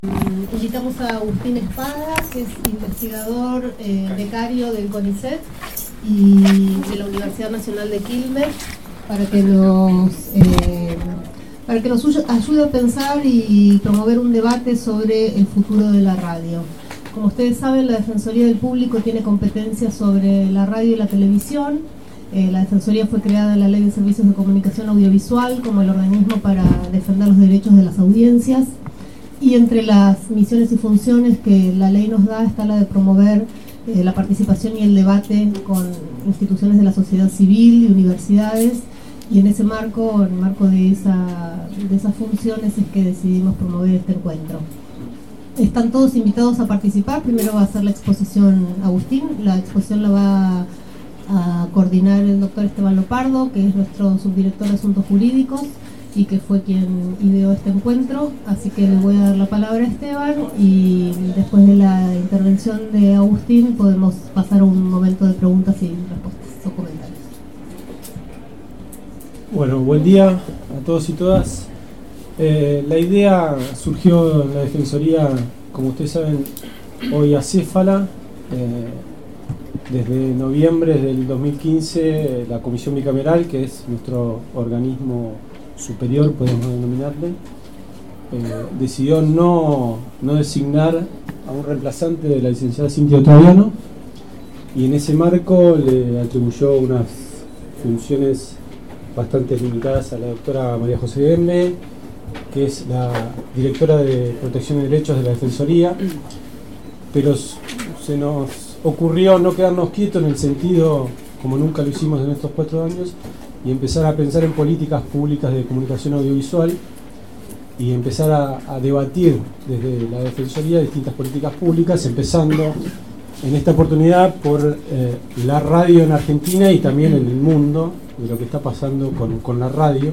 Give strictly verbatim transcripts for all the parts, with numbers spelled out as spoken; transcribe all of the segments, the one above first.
Invitamos a Agustín Espada, que es investigador eh, becario del CONICET y de la Universidad Nacional de Quilmes, para que nos eh, para que nos ayude a pensar y promover un debate sobre el futuro de la radio. Como ustedes saben, la Defensoría del Público tiene competencias sobre la radio y la televisión. Eh, la Defensoría fue creada en la Ley de Servicios de Comunicación Audiovisual como el organismo para defender los derechos de las audiencias. Y entre las misiones y funciones que la ley nos da está la de promover eh, la participación y el debate con instituciones de la sociedad civil y universidades. Y en ese marco, en el marco de, esa, de esas funciones, es que decidimos promover este encuentro. Están todos invitados a participar. Primero va a ser la exposición Agustín. La exposición la va a coordinar el doctor Esteban Lopardo, que es nuestro subdirector de Asuntos Jurídicos y que fue quien ideó este encuentro. Así que le voy a dar la palabra a Esteban y después de la intervención de Agustín podemos pasar a un momento de preguntas y respuestas o comentarios. Bueno, buen día a todos y todas. Eh, la idea surgió en la Defensoría, como ustedes saben, hoy acéfala. Eh, desde noviembre del dos mil quince, la Comisión Bicameral, que es nuestro organismo superior, podemos denominarle, eh, decidió no, no designar a un reemplazante de la licenciada Cintia Ottaviano, y en ese marco le atribuyó unas funciones bastante limitadas a la doctora María José Gembe, que es la directora de Protección de Derechos de la Defensoría, pero se nos ocurrió no quedarnos quietos en el sentido, como nunca lo hicimos en estos cuatro años, y empezar a pensar en políticas públicas de comunicación audiovisual y empezar a, a debatir desde la Defensoría distintas políticas públicas, empezando en esta oportunidad por eh, la radio en Argentina y también en el mundo, de lo que está pasando con, con la radio.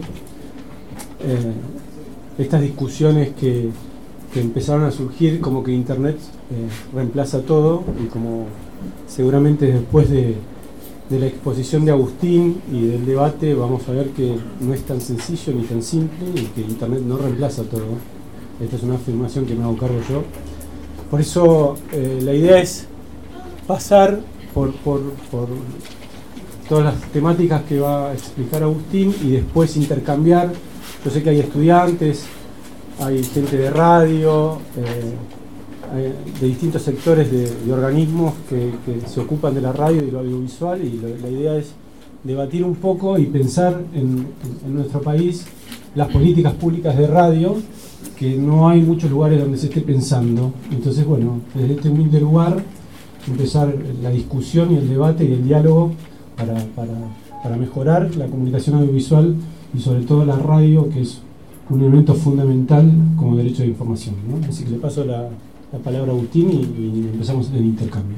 Eh, estas discusiones que, que empezaron a surgir, como que Internet eh, reemplaza todo, y como seguramente después de, de la exposición de Agustín y del debate vamos a ver que no es tan sencillo ni tan simple y que Internet no reemplaza todo. Esta es una afirmación que me hago cargo yo. Por eso eh, la idea es pasar por, por, por todas las temáticas que va a explicar Agustín y después intercambiar. Yo sé que hay estudiantes, hay gente de radio, eh, hay de distintos sectores de, de organismos que, que se ocupan de la radio y lo audiovisual, y lo, la idea es debatir un poco y pensar en, en nuestro país las políticas públicas de radio, que no hay muchos lugares donde se esté pensando. Entonces, bueno, desde este humilde lugar empezar la discusión y el debate y el diálogo para, para, para mejorar la comunicación audiovisual y sobre todo la radio, que es un elemento fundamental como derecho de información, ¿no? Así que le paso la, la palabra a Agustín y, y empezamos el intercambio.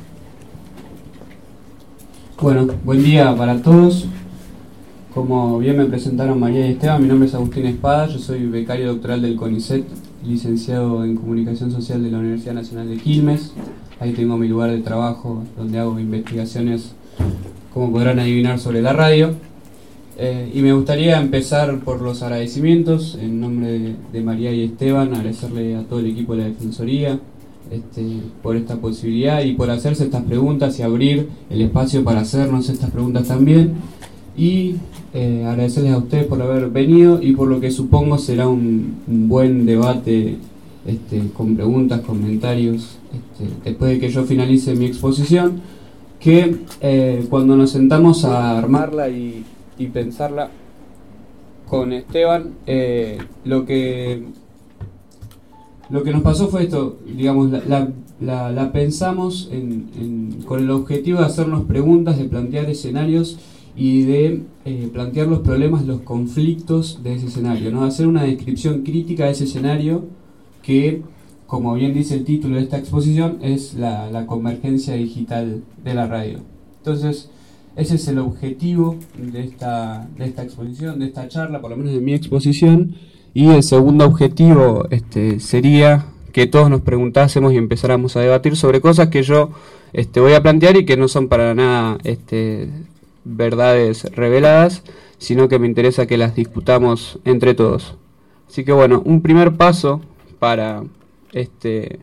Bueno, buen día para todos. Como bien me presentaron María y Esteban, mi nombre es Agustín Espada, yo soy becario doctoral del CONICET, licenciado en Comunicación Social de la Universidad Nacional de Quilmes. Ahí tengo mi lugar de trabajo donde hago investigaciones, como podrán adivinar, sobre la radio. Eh, y me gustaría empezar por los agradecimientos en nombre de, de María y Esteban, agradecerle a todo el equipo de la Defensoría este, por esta posibilidad y por hacerse estas preguntas y abrir el espacio para hacernos estas preguntas también. Y eh, agradecerles a ustedes por haber venido y por lo que supongo será un, un buen debate este, con preguntas, comentarios, este, después de que yo finalice mi exposición, que eh, cuando nos sentamos a armarla y y pensarla con Esteban, eh, lo que lo que nos pasó fue esto, digamos, la, la, la, la pensamos en, en, con el objetivo de hacernos preguntas, de plantear escenarios y de eh, plantear los problemas, los conflictos de ese escenario, ¿no? Hacer una descripción crítica de ese escenario que, como bien dice el título de esta exposición, es la, la convergencia digital de la radio. Entonces, ese es el objetivo de esta, de esta exposición, de esta charla, por lo menos de mi exposición. Y el segundo objetivo este, sería que todos nos preguntásemos y empezáramos a debatir sobre cosas que yo este, voy a plantear y que no son para nada este, verdades reveladas, sino que me interesa que las discutamos entre todos. Así que bueno, un primer paso para este,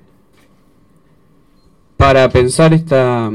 para pensar esta...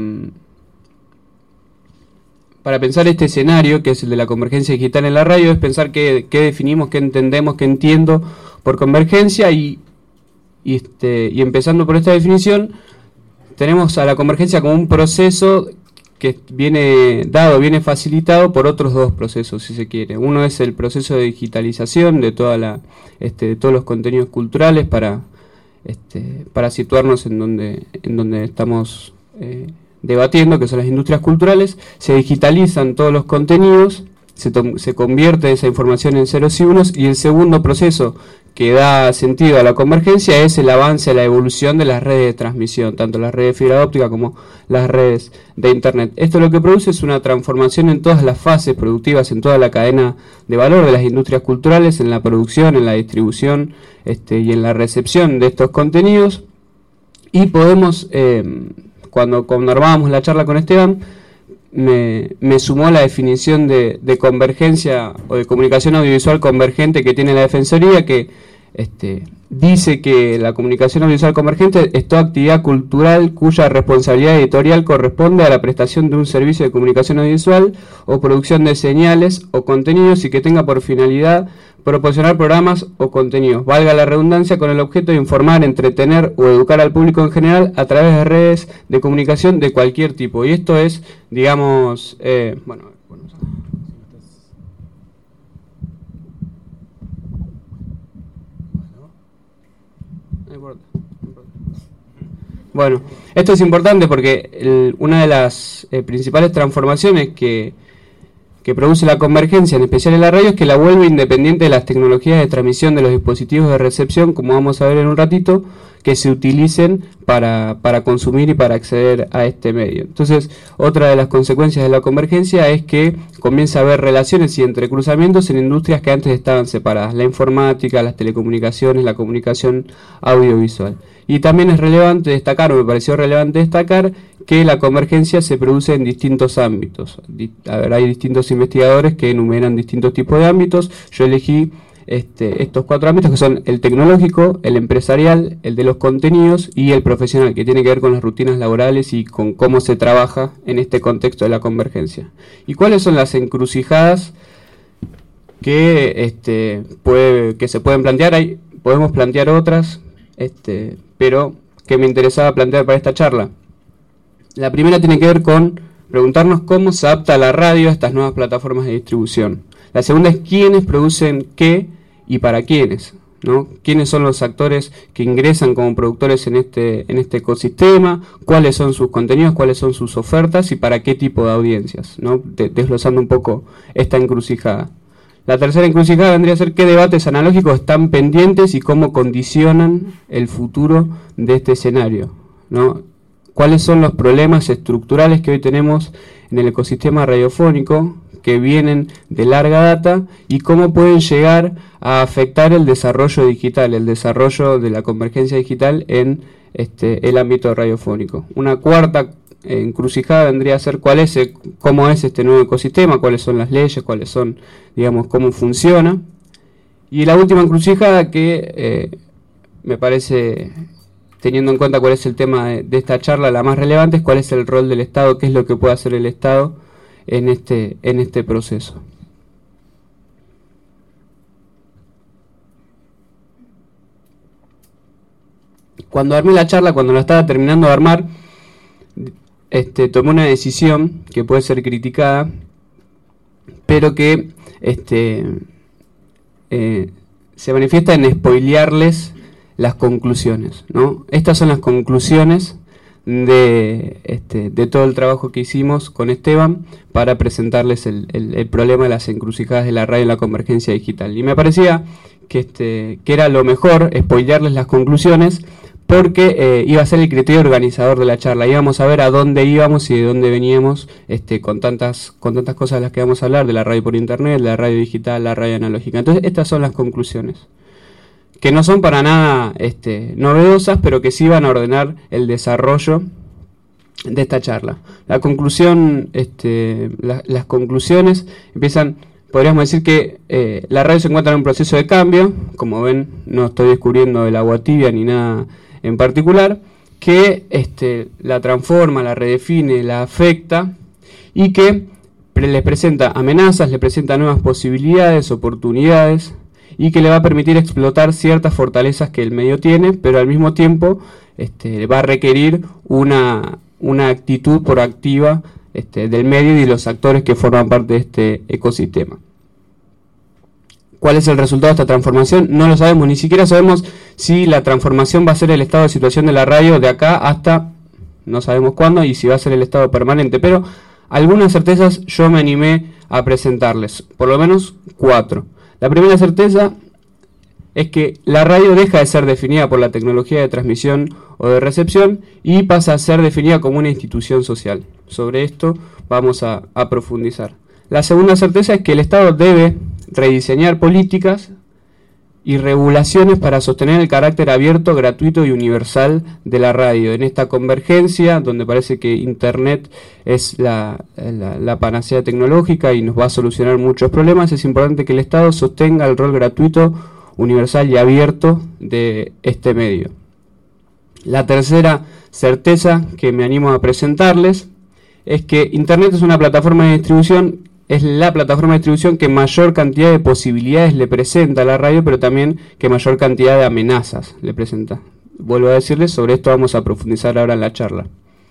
Para pensar este escenario, que es el de la convergencia digital en la radio, es pensar qué, qué definimos, qué entendemos, qué entiendo por convergencia y, y, este, y empezando por esta definición, tenemos a la convergencia como un proceso que viene dado, viene facilitado por otros dos procesos, si se quiere. Uno es el proceso de digitalización de, toda la, este, de todos los contenidos culturales para, este, para situarnos en donde, en donde estamos eh, debatiendo, que son las industrias culturales. Se digitalizan todos los contenidos, se, se convierte esa información en ceros y unos, y el segundo proceso que da sentido a la convergencia es el avance, la evolución de las redes de transmisión, tanto las redes de fibra óptica como las redes de internet. Esto lo que produce es una transformación en todas las fases productivas, en toda la cadena de valor de las industrias culturales, en la producción, en la distribución este, y en la recepción de estos contenidos, y podemos... Eh, Cuando, cuando armábamos la charla con Esteban, me, me sumó la definición de, de convergencia o de comunicación audiovisual convergente que tiene la Defensoría, que este, dice que la comunicación audiovisual convergente es toda actividad cultural cuya responsabilidad editorial corresponde a la prestación de un servicio de comunicación audiovisual o producción de señales o contenidos y que tenga por finalidad proporcionar programas o contenidos, valga la redundancia, con el objeto de informar, entretener o educar al público en general a través de redes de comunicación de cualquier tipo. Y esto es, digamos, eh, bueno, bueno, no importa, no importa. Bueno, esto es importante porque el, una de las eh, principales transformaciones que que produce la convergencia, en especial en la radio, es que la vuelve independiente de las tecnologías de transmisión de los dispositivos de recepción, como vamos a ver en un ratito, que se utilicen para, para consumir y para acceder a este medio. Entonces, otra de las consecuencias de la convergencia es que comienza a haber relaciones y entrecruzamientos en industrias que antes estaban separadas, la informática, las telecomunicaciones, la comunicación audiovisual. Y también es relevante destacar, o me pareció relevante destacar, que la convergencia se produce en distintos ámbitos. A ver, hay distintos investigadores que enumeran distintos tipos de ámbitos. Yo elegí este, estos cuatro ámbitos, que son el tecnológico, el empresarial, el de los contenidos y el profesional, que tiene que ver con las rutinas laborales y con cómo se trabaja en este contexto de la convergencia. ¿Y cuáles son las encrucijadas que, este, puede, que se pueden plantear? Hay, podemos plantear otras, este, pero que me interesaba plantear para esta charla. La primera tiene que ver con preguntarnos cómo se adapta la radio a estas nuevas plataformas de distribución. La segunda es quiénes producen qué y para quiénes, ¿no? Quiénes son los actores que ingresan como productores en este, en este ecosistema, cuáles son sus contenidos, cuáles son sus ofertas y para qué tipo de audiencias, ¿no? Desglosando un poco esta encrucijada. La tercera encrucijada vendría a ser qué debates analógicos están pendientes y cómo condicionan el futuro de este escenario, ¿no? ¿Cuáles son los problemas estructurales que hoy tenemos en el ecosistema radiofónico que vienen de larga data y cómo pueden llegar a afectar el desarrollo digital, el desarrollo de la convergencia digital en este, el ámbito radiofónico? Una cuarta encrucijada vendría a ser cuál es, cómo es este nuevo ecosistema, cuáles son las leyes, cuáles son, digamos, cómo funciona. Y la última encrucijada que eh, me parece, teniendo en cuenta cuál es el tema de, de esta charla, la más relevante es cuál es el rol del Estado, qué es lo que puede hacer el Estado en este, en este proceso. Cuando armé la charla, cuando la estaba terminando de armar, este, tomé una decisión que puede ser criticada, pero que este, eh, se manifiesta en spoilearles las conclusiones, ¿no? Estas son las conclusiones de, este, de todo el trabajo que hicimos con Esteban para presentarles el, el, el problema de las encrucijadas de la radio en la convergencia digital. Y me parecía que, este, que era lo mejor spoilearles las conclusiones, porque eh, iba a ser el criterio organizador de la charla. Íbamos a ver a dónde íbamos y de dónde veníamos este, con tantas con tantas cosas de las que vamos a hablar, de la radio por internet, de la radio digital, la radio analógica. Entonces, estas son las conclusiones, que no son para nada este, novedosas, pero que sí van a ordenar el desarrollo de esta charla. La conclusión, este, la, las conclusiones empiezan podríamos decir que eh, la radio se encuentra en un proceso de cambio. Como ven, no estoy descubriendo el agua tibia ni nada en particular, que este, la transforma, la redefine, la afecta, y que pre les presenta amenazas, le presenta nuevas posibilidades, oportunidades, y que le va a permitir explotar ciertas fortalezas que el medio tiene, pero al mismo tiempo este, va a requerir una, una actitud proactiva este, del medio y de los actores que forman parte de este ecosistema. ¿Cuál es el resultado de esta transformación? No lo sabemos, ni siquiera sabemos si la transformación va a ser el estado de situación de la radio de acá hasta no sabemos cuándo, y si va a ser el estado permanente, pero algunas certezas yo me animé a presentarles, por lo menos cuatro. La primera certeza es que la radio deja de ser definida por la tecnología de transmisión o de recepción y pasa a ser definida como una institución social. Sobre esto vamos a, a profundizar. La segunda certeza es que el Estado debe rediseñar políticas y regulaciones para sostener el carácter abierto, gratuito y universal de la radio. En esta convergencia, donde parece que Internet es la, la, la panacea tecnológica y nos va a solucionar muchos problemas, es importante que el Estado sostenga el rol gratuito, universal y abierto de este medio. La tercera certeza que me animo a presentarles es que Internet es una plataforma de distribución, es la plataforma de distribución que mayor cantidad de posibilidades le presenta a la radio, pero también que mayor cantidad de amenazas le presenta. Vuelvo a decirles, sobre esto vamos a profundizar ahora en la charla.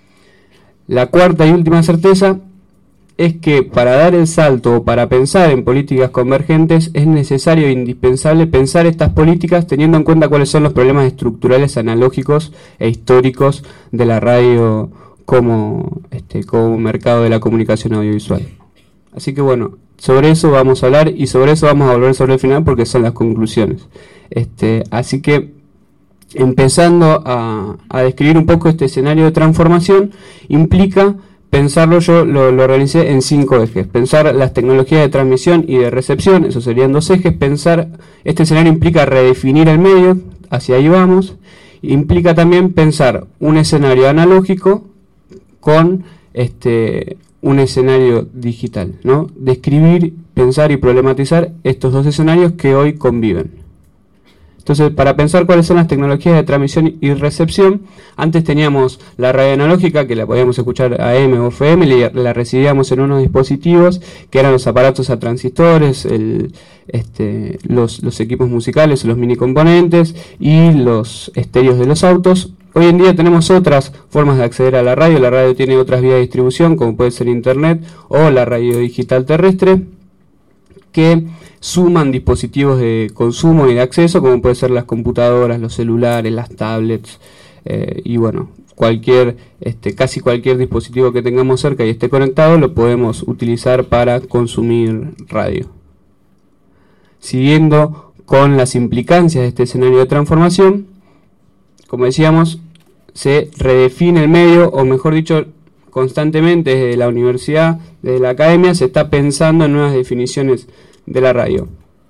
La cuarta y última certeza es que para dar el salto o para pensar en políticas convergentes es necesario e indispensable pensar estas políticas teniendo en cuenta cuáles son los problemas estructurales, analógicos e históricos de la radio como, este, como mercado de la comunicación audiovisual. Así que bueno, sobre eso vamos a hablar y sobre eso vamos a volver sobre el final porque son las conclusiones. Este, así que empezando a, a describir un poco este escenario de transformación, implica pensarlo, yo lo, lo realicé en cinco ejes. Pensar las tecnologías de transmisión y de recepción, eso serían dos ejes. Pensar, este escenario implica redefinir el medio, hacia ahí vamos. Implica también pensar un escenario analógico con este... un escenario digital, ¿no? Describir, pensar y problematizar estos dos escenarios que hoy conviven. Entonces, para pensar cuáles son las tecnologías de transmisión y recepción, antes teníamos la radio analógica, que la podíamos escuchar A M o F M, la recibíamos en unos dispositivos, que eran los aparatos a transistores, el, este, los, los equipos musicales, los mini componentes y los estéreos de los autos. Hoy en día tenemos otras formas de acceder a la radio. La radio tiene otras vías de distribución, como puede ser Internet o la radio digital terrestre, que suman dispositivos de consumo y de acceso, como pueden ser las computadoras, los celulares, las tablets, eh, y bueno, cualquier, este, casi cualquier dispositivo que tengamos cerca y esté conectado, lo podemos utilizar para consumir radio. Siguiendo con las implicancias de este escenario de transformación, como decíamos, se redefine el medio, o mejor dicho, constantemente desde la universidad, desde la academia, se está pensando en nuevas definiciones de la radio.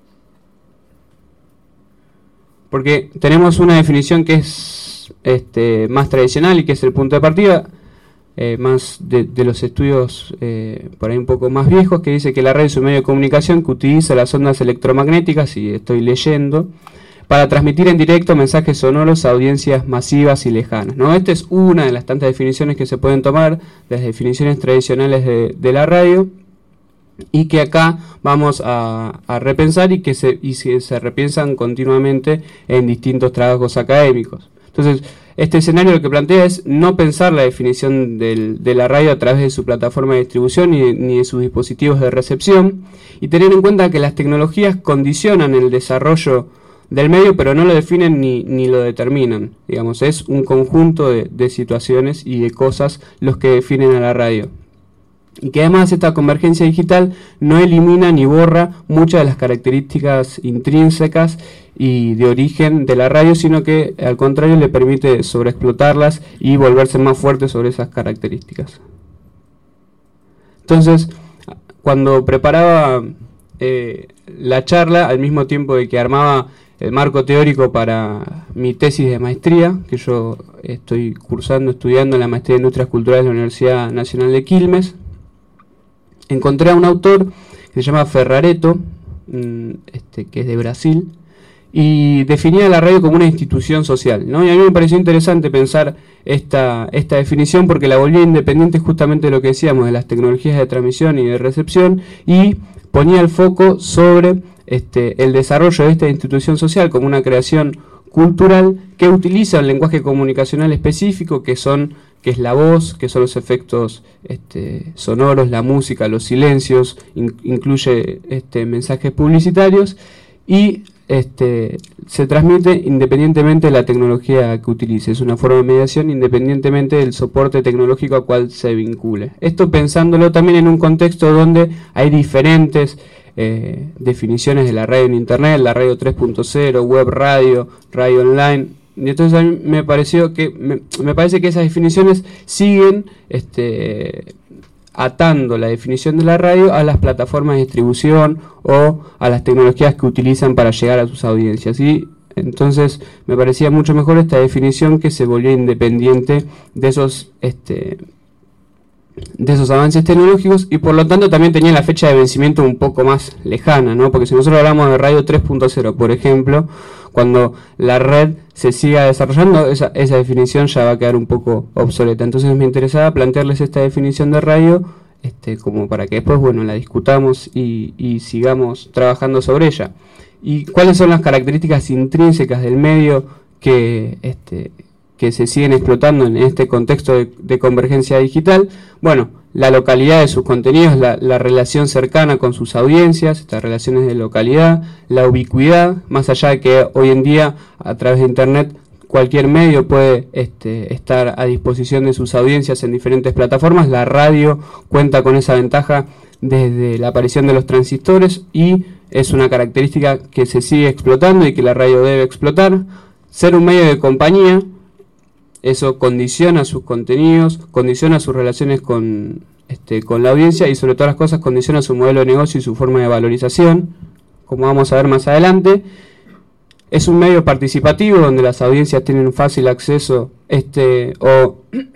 Porque tenemos una definición que es este, más tradicional y que es el punto de partida, eh, más de, de los estudios eh, por ahí un poco más viejos, que dice que la radio es un medio de comunicación que utiliza las ondas electromagnéticas, y estoy leyendo, para transmitir en directo mensajes sonoros a audiencias masivas y lejanas, ¿no? Esta es una de las tantas definiciones que se pueden tomar de las definiciones tradicionales de, de la radio, y que acá vamos a, a repensar y que se, y se, se repiensan continuamente en distintos trabajos académicos. Entonces, este escenario lo que plantea es no pensar la definición del, de la radio a través de su plataforma de distribución ni, ni de sus dispositivos de recepción, y tener en cuenta que las tecnologías condicionan el desarrollo del medio, pero no lo definen ni, ni lo determinan. Digamos, es un conjunto de, de situaciones y de cosas los que definen a la radio. Y que además esta convergencia digital no elimina ni borra muchas de las características intrínsecas y de origen de la radio, sino que al contrario le permite sobreexplotarlas y volverse más fuerte sobre esas características. Entonces, cuando preparaba eh, la charla, al mismo tiempo de que armaba el marco teórico para mi tesis de maestría, que yo estoy cursando, estudiando en la maestría de Industrias Culturales de la Universidad Nacional de Quilmes, encontré a un autor que se llama Ferrareto, este, que es de Brasil, y definía la radio como una institución social, ¿no? Y a mí me pareció interesante pensar esta, esta definición porque la volvía independiente justamente de lo que decíamos, de las tecnologías de transmisión y de recepción, y ponía el foco sobre este, el desarrollo de esta institución social como una creación cultural que utiliza un lenguaje comunicacional específico, que son que es la voz, que son los efectos este, sonoros, la música, los silencios, in, incluye este, mensajes publicitarios, y este, se transmite independientemente de la tecnología que utilice. Es una forma de mediación independientemente del soporte tecnológico al cual se vincule. Esto pensándolo también en un contexto donde hay diferentes eh, definiciones de la radio en Internet, la radio tres punto cero, web radio, radio online. Y entonces a mí me pareció que me, me parece que esas definiciones siguen este, atando la definición de la radio a las plataformas de distribución o a las tecnologías que utilizan para llegar a sus audiencias. Y entonces me parecía mucho mejor esta definición, que se volvió independiente de esos este, de esos avances tecnológicos, y por lo tanto también tenía la fecha de vencimiento un poco más lejana, ¿no? Porque si nosotros hablamos de radio tres punto cero, por ejemplo, cuando la red se siga desarrollando, esa, esa definición ya va a quedar un poco obsoleta. Entonces me interesaba plantearles esta definición de radio este, como para que después, bueno, la discutamos y, y sigamos trabajando sobre ella. ¿Y cuáles son las características intrínsecas del medio que... Este, que se siguen explotando en este contexto de, de convergencia digital? Bueno, la localidad de sus contenidos, la, la relación cercana con sus audiencias, estas relaciones de localidad, la ubicuidad, más allá de que hoy en día a través de Internet cualquier medio puede este, estar a disposición de sus audiencias en diferentes plataformas, la radio cuenta con esa ventaja desde la aparición de los transistores y es una característica que se sigue explotando y que la radio debe explotar. Ser un medio de compañía, eso condiciona sus contenidos, condiciona sus relaciones con, este, con la audiencia y sobre todas las cosas condiciona su modelo de negocio y su forma de valorización, como vamos a ver más adelante. Es un medio participativo donde las audiencias tienen fácil acceso este, o,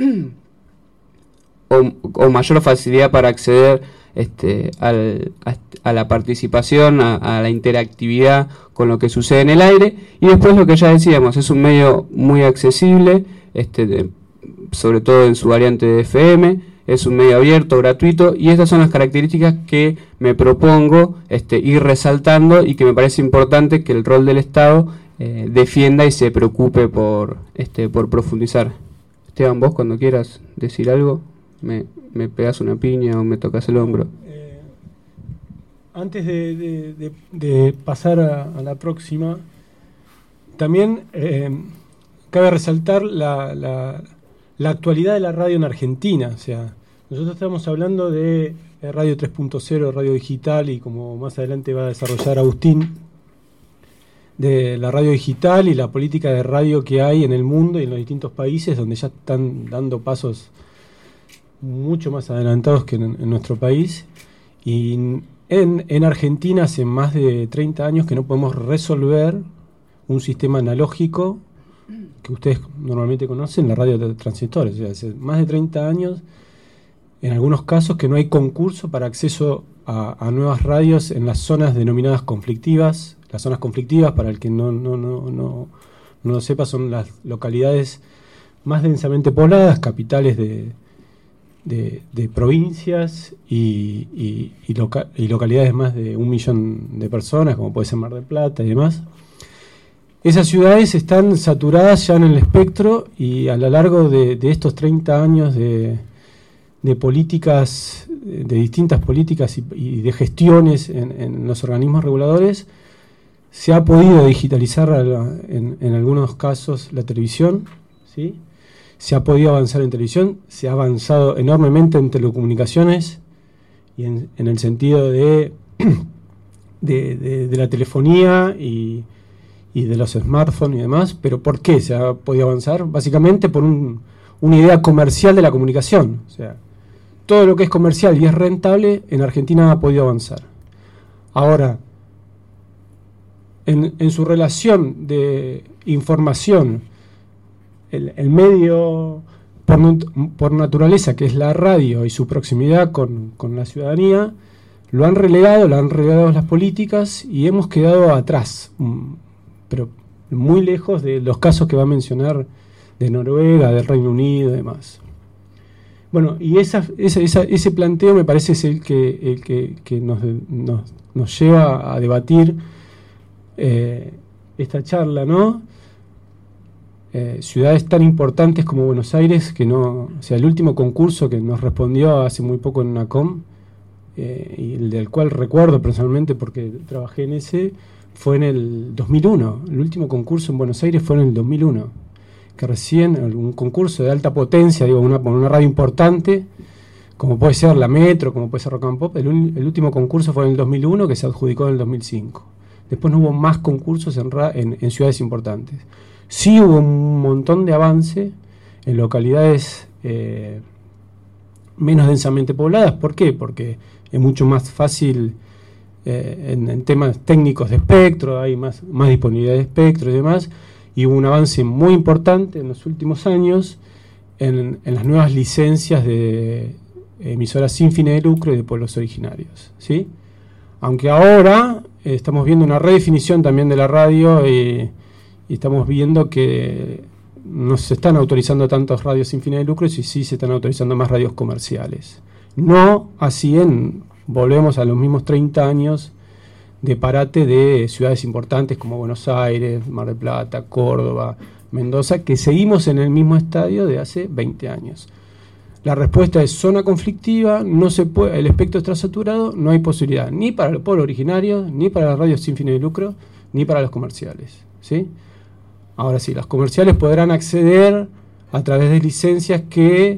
o, o mayor facilidad para acceder este, al, a, a la participación, a, a la interactividad con lo que sucede en el aire. Y después lo que ya decíamos, es un medio muy accesible, Este, de, sobre todo en su variante de F M, es un medio abierto, gratuito, y estas son las características que me propongo este, ir resaltando y que me parece importante que el rol del Estado eh, defienda y se preocupe por, este, por profundizar. Esteban, vos cuando quieras decir algo, me, me pegas una piña o me tocas el hombro. Eh, antes de, de, de, de pasar a, a la próxima, también... Eh, cabe resaltar la, la, la actualidad de la radio en Argentina. O sea, nosotros estamos hablando de radio tres punto cero, radio digital, y como más adelante va a desarrollar Agustín, de la radio digital y la política de radio que hay en el mundo y en los distintos países, donde ya están dando pasos mucho más adelantados que en, en nuestro país. Y en, en Argentina hace más de treinta años que no podemos resolver un sistema analógico que ustedes normalmente conocen, la radio de transistores. O sea, hace más de treinta años, en algunos casos, que no hay concurso para acceso a, a nuevas radios en las zonas denominadas conflictivas. Las zonas conflictivas, para el que no, no, no, no, no lo sepa, son las localidades más densamente pobladas, capitales de, de, de provincias y, y, y, loca, y localidades más de un millón de personas, como puede ser Mar del Plata y demás. Esas ciudades están saturadas ya en el espectro, y a lo largo de, de estos treinta años de, de políticas, de distintas políticas y, y de gestiones en, en los organismos reguladores, se ha podido digitalizar la, en, en algunos casos la televisión, ¿sí? Se ha podido avanzar en televisión, se ha avanzado enormemente en telecomunicaciones y en, en el sentido de, de, de, de la telefonía y y de los smartphones y demás. Pero ¿por qué se ha podido avanzar? Básicamente por un, una idea comercial de la comunicación. O sea, todo lo que es comercial y es rentable en Argentina ha podido avanzar. Ahora, en, en su relación de información, el, el medio por, por naturaleza, que es la radio, y su proximidad con, con la ciudadanía, lo han relegado, lo han relegado las políticas y hemos quedado atrás, pero muy lejos de los casos que va a mencionar de Noruega, del Reino Unido y demás. Bueno, y esa, esa, esa, ese planteo me parece es el que, el que, que nos, nos, nos lleva a debatir eh, esta charla, ¿no? Eh, ciudades tan importantes como Buenos Aires, que no, o sea, el último concurso que nos respondió hace muy poco en NACOM, eh, y el del cual recuerdo personalmente porque trabajé en ese, fue en el dos mil uno. El último concurso en Buenos Aires fue en el dos mil uno, que recién, un concurso de alta potencia, digo, una, una radio importante, como puede ser la Metro, como puede ser Rock and Pop, el, un, el último concurso fue en el dos mil uno, que se adjudicó en el dos mil cinco. Después no hubo más concursos en, en, en ciudades importantes. Sí hubo un montón de avance en localidades eh, menos densamente pobladas. ¿Por qué? Porque es mucho más fácil eh, en, en temas técnicos de espectro, hay más, más disponibilidad de espectro y demás, y hubo un avance muy importante en los últimos años en, en las nuevas licencias de emisoras sin fines de lucro y de pueblos originarios, ¿sí? Aunque ahora eh, estamos viendo una redefinición también de la radio y, y estamos viendo que no se están autorizando tantos radios sin fines de lucro y sí se están autorizando más radios comerciales. No así en, volvemos a los mismos treinta años de parate de ciudades importantes como Buenos Aires, Mar del Plata, Córdoba, Mendoza, que seguimos en el mismo estadio de hace veinte años. La respuesta es zona conflictiva, no se puede, el espectro está saturado, no hay posibilidad ni para los pueblos originarios, ni para las radios sin fines de lucro, ni para los comerciales, ¿sí? Ahora sí, las comerciales podrán acceder a través de licencias que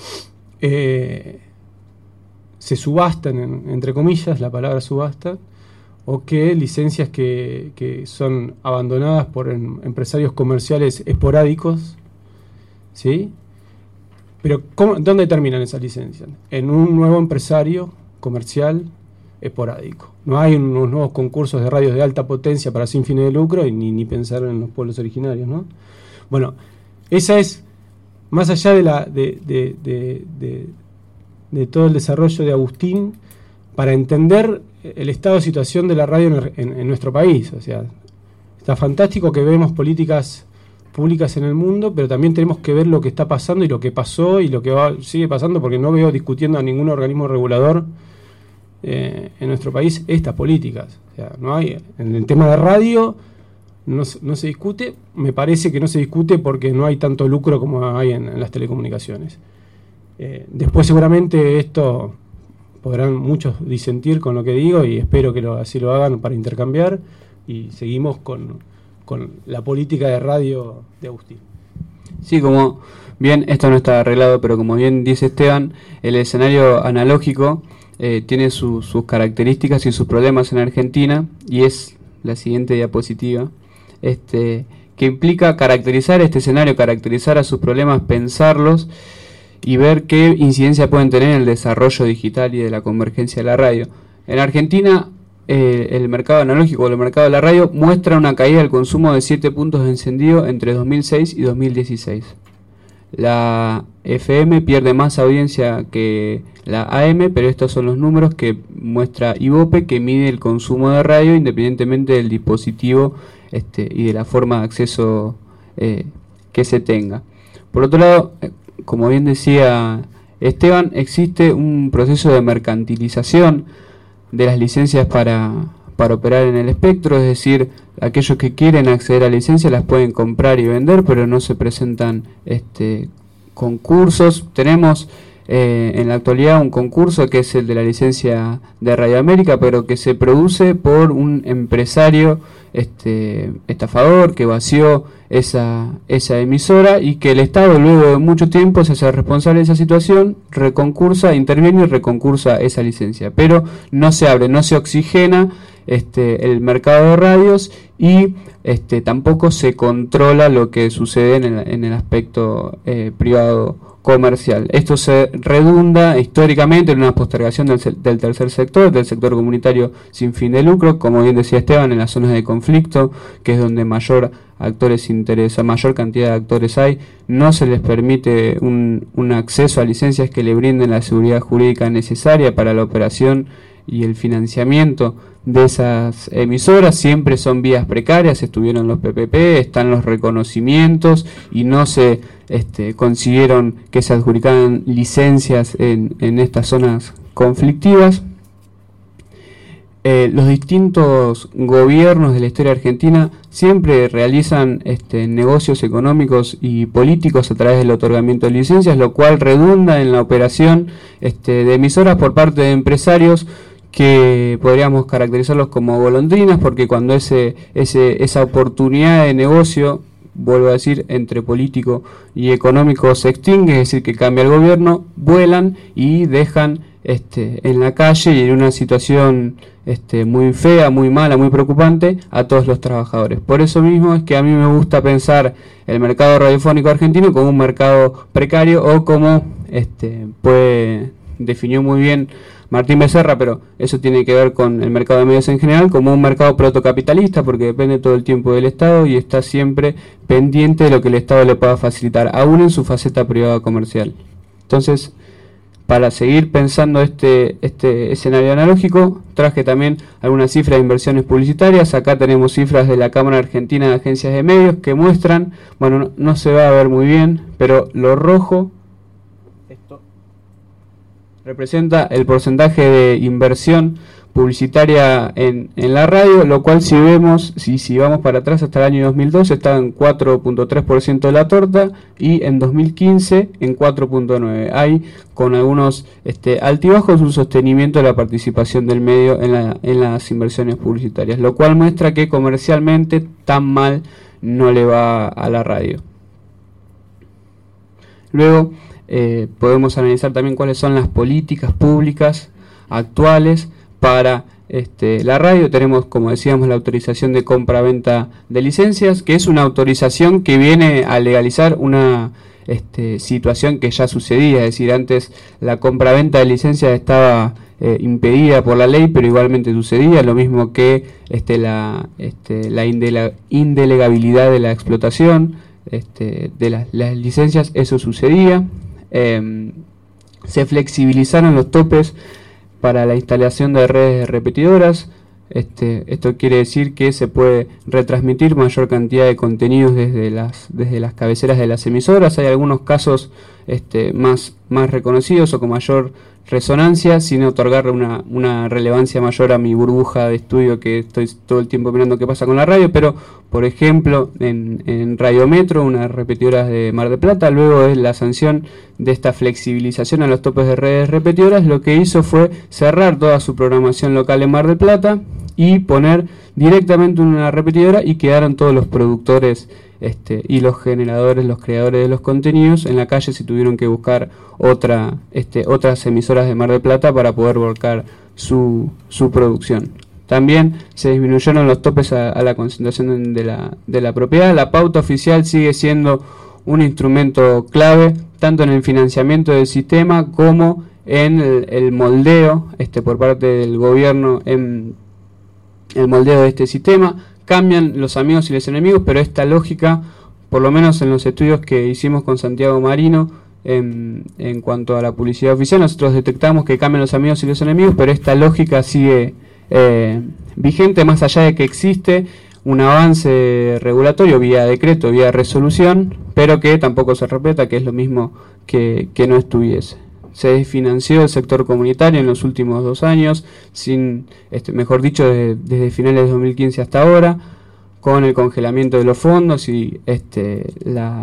eh, se subastan, en, entre comillas, la palabra subasta, o que licencias que, que son abandonadas por em, empresarios comerciales esporádicos, ¿sí? Pero ¿cómo, ¿dónde terminan esas licencias? En un nuevo empresario comercial esporádico. No hay unos nuevos concursos de radios de alta potencia para sin fines de lucro y ni, ni pensar en los pueblos originarios, ¿no? Bueno, esa es, más allá de, la, de, de, de, de, de todo el desarrollo de Agustín, para entender el estado de situación de la radio en, en, en nuestro país. O sea, está fantástico que vemos políticas públicas en el mundo, pero también tenemos que ver lo que está pasando y lo que pasó y lo que va, sigue pasando, porque no veo discutiendo a ningún organismo regulador eh, en nuestro país estas políticas. O sea, no hay, en el tema de radio no, no se discute, me parece que no se discute porque no hay tanto lucro como hay en, en las telecomunicaciones. Eh, después seguramente esto podrán muchos disentir con lo que digo y espero que lo, así lo hagan para intercambiar y seguimos con, con la política de radio de Agustín. Sí, como bien, esto no está arreglado, pero como bien dice Esteban, el escenario analógico eh, tiene su, sus características y sus problemas en Argentina, y es la siguiente diapositiva, este, que implica caracterizar este escenario, caracterizar a sus problemas, pensarlos, y ver qué incidencia pueden tener en el desarrollo digital y de la convergencia de la radio. En Argentina, eh, el mercado analógico o el mercado de la radio muestra una caída del consumo de siete puntos de encendido entre dos mil seis y dos mil dieciséis. La F M pierde más audiencia que la A M, pero estos son los números que muestra Ibope, que mide el consumo de radio independientemente del dispositivo este, y de la forma de acceso eh, que se tenga. Por otro lado, eh, como bien decía Esteban, existe un proceso de mercantilización de las licencias para, para operar en el espectro, es decir, aquellos que quieren acceder a licencias las pueden comprar y vender, pero no se presentan este, concursos. Tenemos eh, en la actualidad un concurso que es el de la licencia de Radio América, pero que se produce por un empresario este, estafador que vació esa, esa emisora, y que el Estado luego de mucho tiempo se hace responsable de esa situación, reconcursa, interviene y reconcursa esa licencia, pero no se abre, no se oxigena este, el mercado de radios, y este, tampoco se controla lo que sucede en el, en el aspecto eh, privado comercial. Esto se redunda históricamente en una postergación del, del tercer sector, del sector comunitario sin fin de lucro, como bien decía Esteban, en las zonas de conflicto, que es donde mayor actores interesa, mayor cantidad de actores hay, no se les permite un, un acceso a licencias que le brinden la seguridad jurídica necesaria para la operación y el financiamiento de esas emisoras siempre son vías precarias. Estuvieron los P P P, están los reconocimientos y no se este, consiguieron que se adjudicaran licencias en, en estas zonas conflictivas. Eh, los distintos gobiernos de la historia argentina siempre realizan este, negocios económicos y políticos a través del otorgamiento de licencias, lo cual redunda en la operación este, de emisoras por parte de empresarios que podríamos caracterizarlos como golondrinas, porque cuando ese, ese, esa oportunidad de negocio, vuelvo a decir, entre político y económico se extingue, es decir, que cambia el gobierno, vuelan y dejan este, en la calle y en una situación este, muy fea, muy mala, muy preocupante a todos los trabajadores. Por eso mismo es que a mí me gusta pensar el mercado radiofónico argentino como un mercado precario, o como este, pues, definió muy bien Martín Becerra, pero eso tiene que ver con el mercado de medios en general, como un mercado protocapitalista, porque depende todo el tiempo del Estado y está siempre pendiente de lo que el Estado le pueda facilitar, aún en su faceta privada comercial. Entonces, para seguir pensando este, este escenario analógico, traje también algunas cifras de inversiones publicitarias. Acá tenemos cifras de la Cámara Argentina de Agencias de Medios que muestran, bueno, no, no se va a ver muy bien, pero lo rojo, esto representa el porcentaje de inversión publicitaria en, en la radio, lo cual si vemos, si, si vamos para atrás hasta el año dos mil doce, está en cuatro punto tres por ciento de la torta, y en dos mil quince en cuatro punto nueve por ciento. Hay, con algunos este, altibajos, un sostenimiento de la participación del medio en, la, en las inversiones publicitarias, lo cual muestra que comercialmente tan mal no le va a la radio. Luego, Eh, podemos analizar también cuáles son las políticas públicas actuales para este, la radio. Tenemos, como decíamos, la autorización de compra-venta de licencias, que es una autorización que viene a legalizar una este, situación que ya sucedía. Es decir, antes la compra-venta de licencias estaba eh, impedida por la ley, pero igualmente sucedía, lo mismo que este, la, este, la indele- indelegabilidad de la explotación este, de la, las licencias, eso sucedía. Eh, se flexibilizaron los topes para la instalación de redes repetidoras. Este, esto quiere decir que se puede retransmitir mayor cantidad de contenidos desde las, desde las cabeceras de las emisoras. Hay algunos casos este, más, más reconocidos o con mayor resonancia, sin otorgarle una, una relevancia mayor a mi burbuja de estudio, que estoy todo el tiempo mirando qué pasa con la radio. Pero, por ejemplo, en, en Radio Metro, unas repetidoras de Mar del Plata, luego de la sanción de esta flexibilización a los topes de redes repetidoras, lo que hizo fue cerrar toda su programación local en Mar del Plata y poner directamente una repetidora, y quedaron todos los productores este, y los generadores, los creadores de los contenidos en la calle. Se tuvieron que buscar otra, este, otras emisoras de Mar del Plata para poder volcar su, su producción. También se disminuyeron los topes a, a la concentración de la, de la propiedad. La pauta oficial sigue siendo un instrumento clave, tanto en el financiamiento del sistema como en el, el moldeo este, por parte del gobierno, en el moldeo de este sistema. Cambian los amigos y los enemigos, pero esta lógica, por lo menos en los estudios que hicimos con Santiago Marino en, en cuanto a la publicidad oficial, nosotros detectamos que cambian los amigos y los enemigos, pero esta lógica sigue eh, vigente, más allá de que existe un avance regulatorio vía decreto, vía resolución, pero que tampoco se respeta, que es lo mismo que, que no estuviese. Se desfinanció el sector comunitario en los últimos dos años, sin, este, mejor dicho, desde, desde finales de dos mil quince hasta ahora, con el congelamiento de los fondos y este,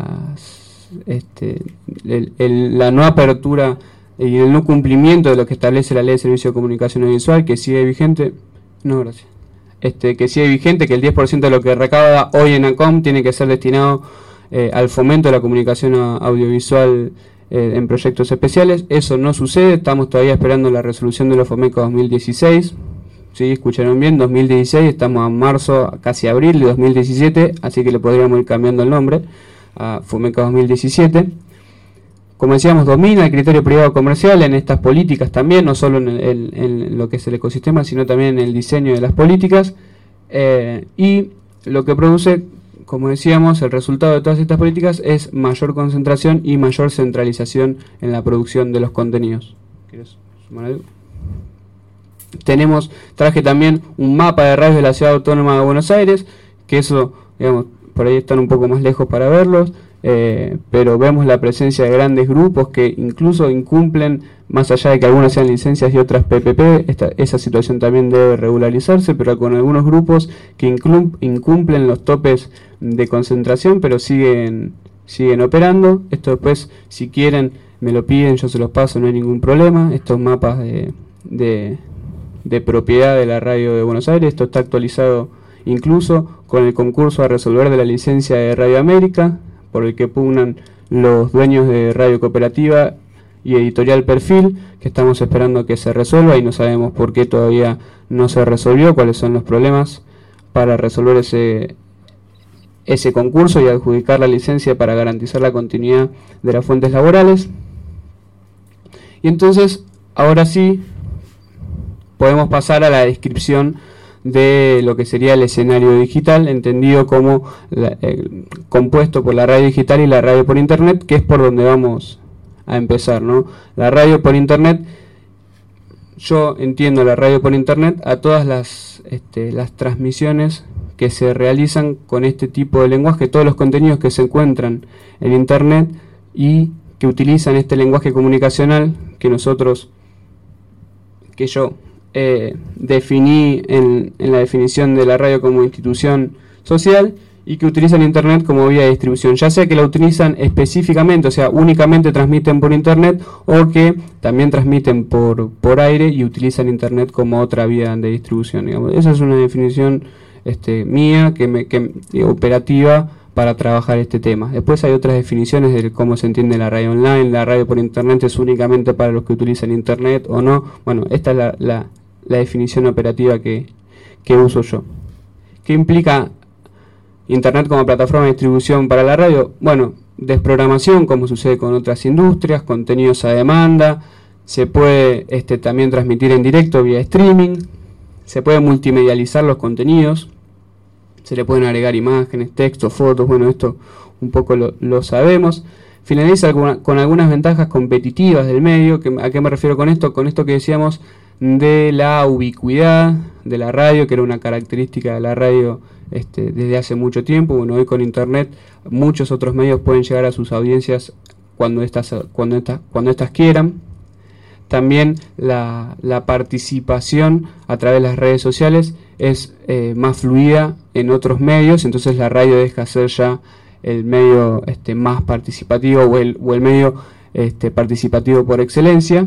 las, este, el, el, la no apertura y el no cumplimiento de lo que establece la Ley de Servicio de Comunicación Audiovisual, que sigue vigente. No, gracias. Este, que sigue vigente, que el diez por ciento de lo que recauda hoy en ACOM tiene que ser destinado eh, al fomento de la comunicación audiovisual eh, en proyectos especiales. Eso no sucede, estamos todavía esperando la resolución de los FOMECO dos mil dieciséis. Sí, escucharon bien, dos mil dieciséis, estamos a marzo, casi abril de dos mil diecisiete, así que le podríamos ir cambiando el nombre a FOMECO dos mil diecisiete. Como decíamos, domina el criterio privado comercial en estas políticas también, no solo en, el, en lo que es el ecosistema, sino también en el diseño de las políticas, eh, y lo que produce, como decíamos, el resultado de todas estas políticas es mayor concentración y mayor centralización en la producción de los contenidos. ¿Quieres sumar algo? tenemos, traje también un mapa de radios de la Ciudad Autónoma de Buenos Aires, que eso, digamos, por ahí están un poco más lejos para verlos, eh, pero vemos la presencia de grandes grupos que incluso incumplen, más allá de que algunas sean licencias y otras P P P, esta, esa situación también debe regularizarse, pero con algunos grupos que incumplen los topes de concentración, pero siguen, siguen operando. Esto después, si quieren, me lo piden, yo se los paso, no hay ningún problema. Estos mapas de, de, de propiedad de la radio de Buenos Aires, esto está actualizado incluso con el concurso a resolver de la licencia de Radio América, por el que pugnan los dueños de Radio Cooperativa y Editorial Perfil, que estamos esperando que se resuelva y no sabemos por qué todavía no se resolvió, cuáles son los problemas para resolver ese, ese concurso y adjudicar la licencia para garantizar la continuidad de las fuentes laborales. Y entonces, ahora sí, podemos pasar a la descripción de lo que sería el escenario digital, entendido como la, eh, compuesto por la radio digital y la radio por internet, que es por donde vamos a empezar, ¿no? La radio por internet, yo entiendo la radio por internet a todas las, este, las transmisiones que se realizan con este tipo de lenguaje, todos los contenidos que se encuentran en internet y que utilizan este lenguaje comunicacional que nosotros, que yo Eh, definí en, en la definición de la radio como institución social y que utilizan internet como vía de distribución, ya sea que la utilizan específicamente, o sea, únicamente transmiten por internet, o que también transmiten por, por aire y utilizan internet como otra vía de distribución, digamos. Esa es una definición este, mía, que me, que, eh, operativa para trabajar este tema. Después hay otras definiciones de cómo se entiende la radio online. La radio por internet es únicamente para los que utilizan internet o no. Bueno, esta es la, la, la definición operativa que, que uso yo. ¿Qué implica internet como plataforma de distribución para la radio? Bueno, desprogramación, como sucede con otras industrias, contenidos a demanda, se puede este, también transmitir en directo vía streaming, se puede multimedializar los contenidos, se le pueden agregar imágenes, textos, fotos, bueno, esto un poco lo, lo sabemos. Finaliza alguna, con algunas ventajas competitivas del medio. Que, ¿a qué me refiero con esto? Con esto que decíamos de la ubicuidad de la radio, que era una característica de la radio este, desde hace mucho tiempo. Bueno, hoy con internet muchos otros medios pueden llegar a sus audiencias cuando estas, cuando estas, cuando estas quieran. También la, la participación a través de las redes sociales es eh, más fluida en otros medios, entonces la radio deja de ser ya el medio este, más participativo o el, o el medio este, participativo por excelencia.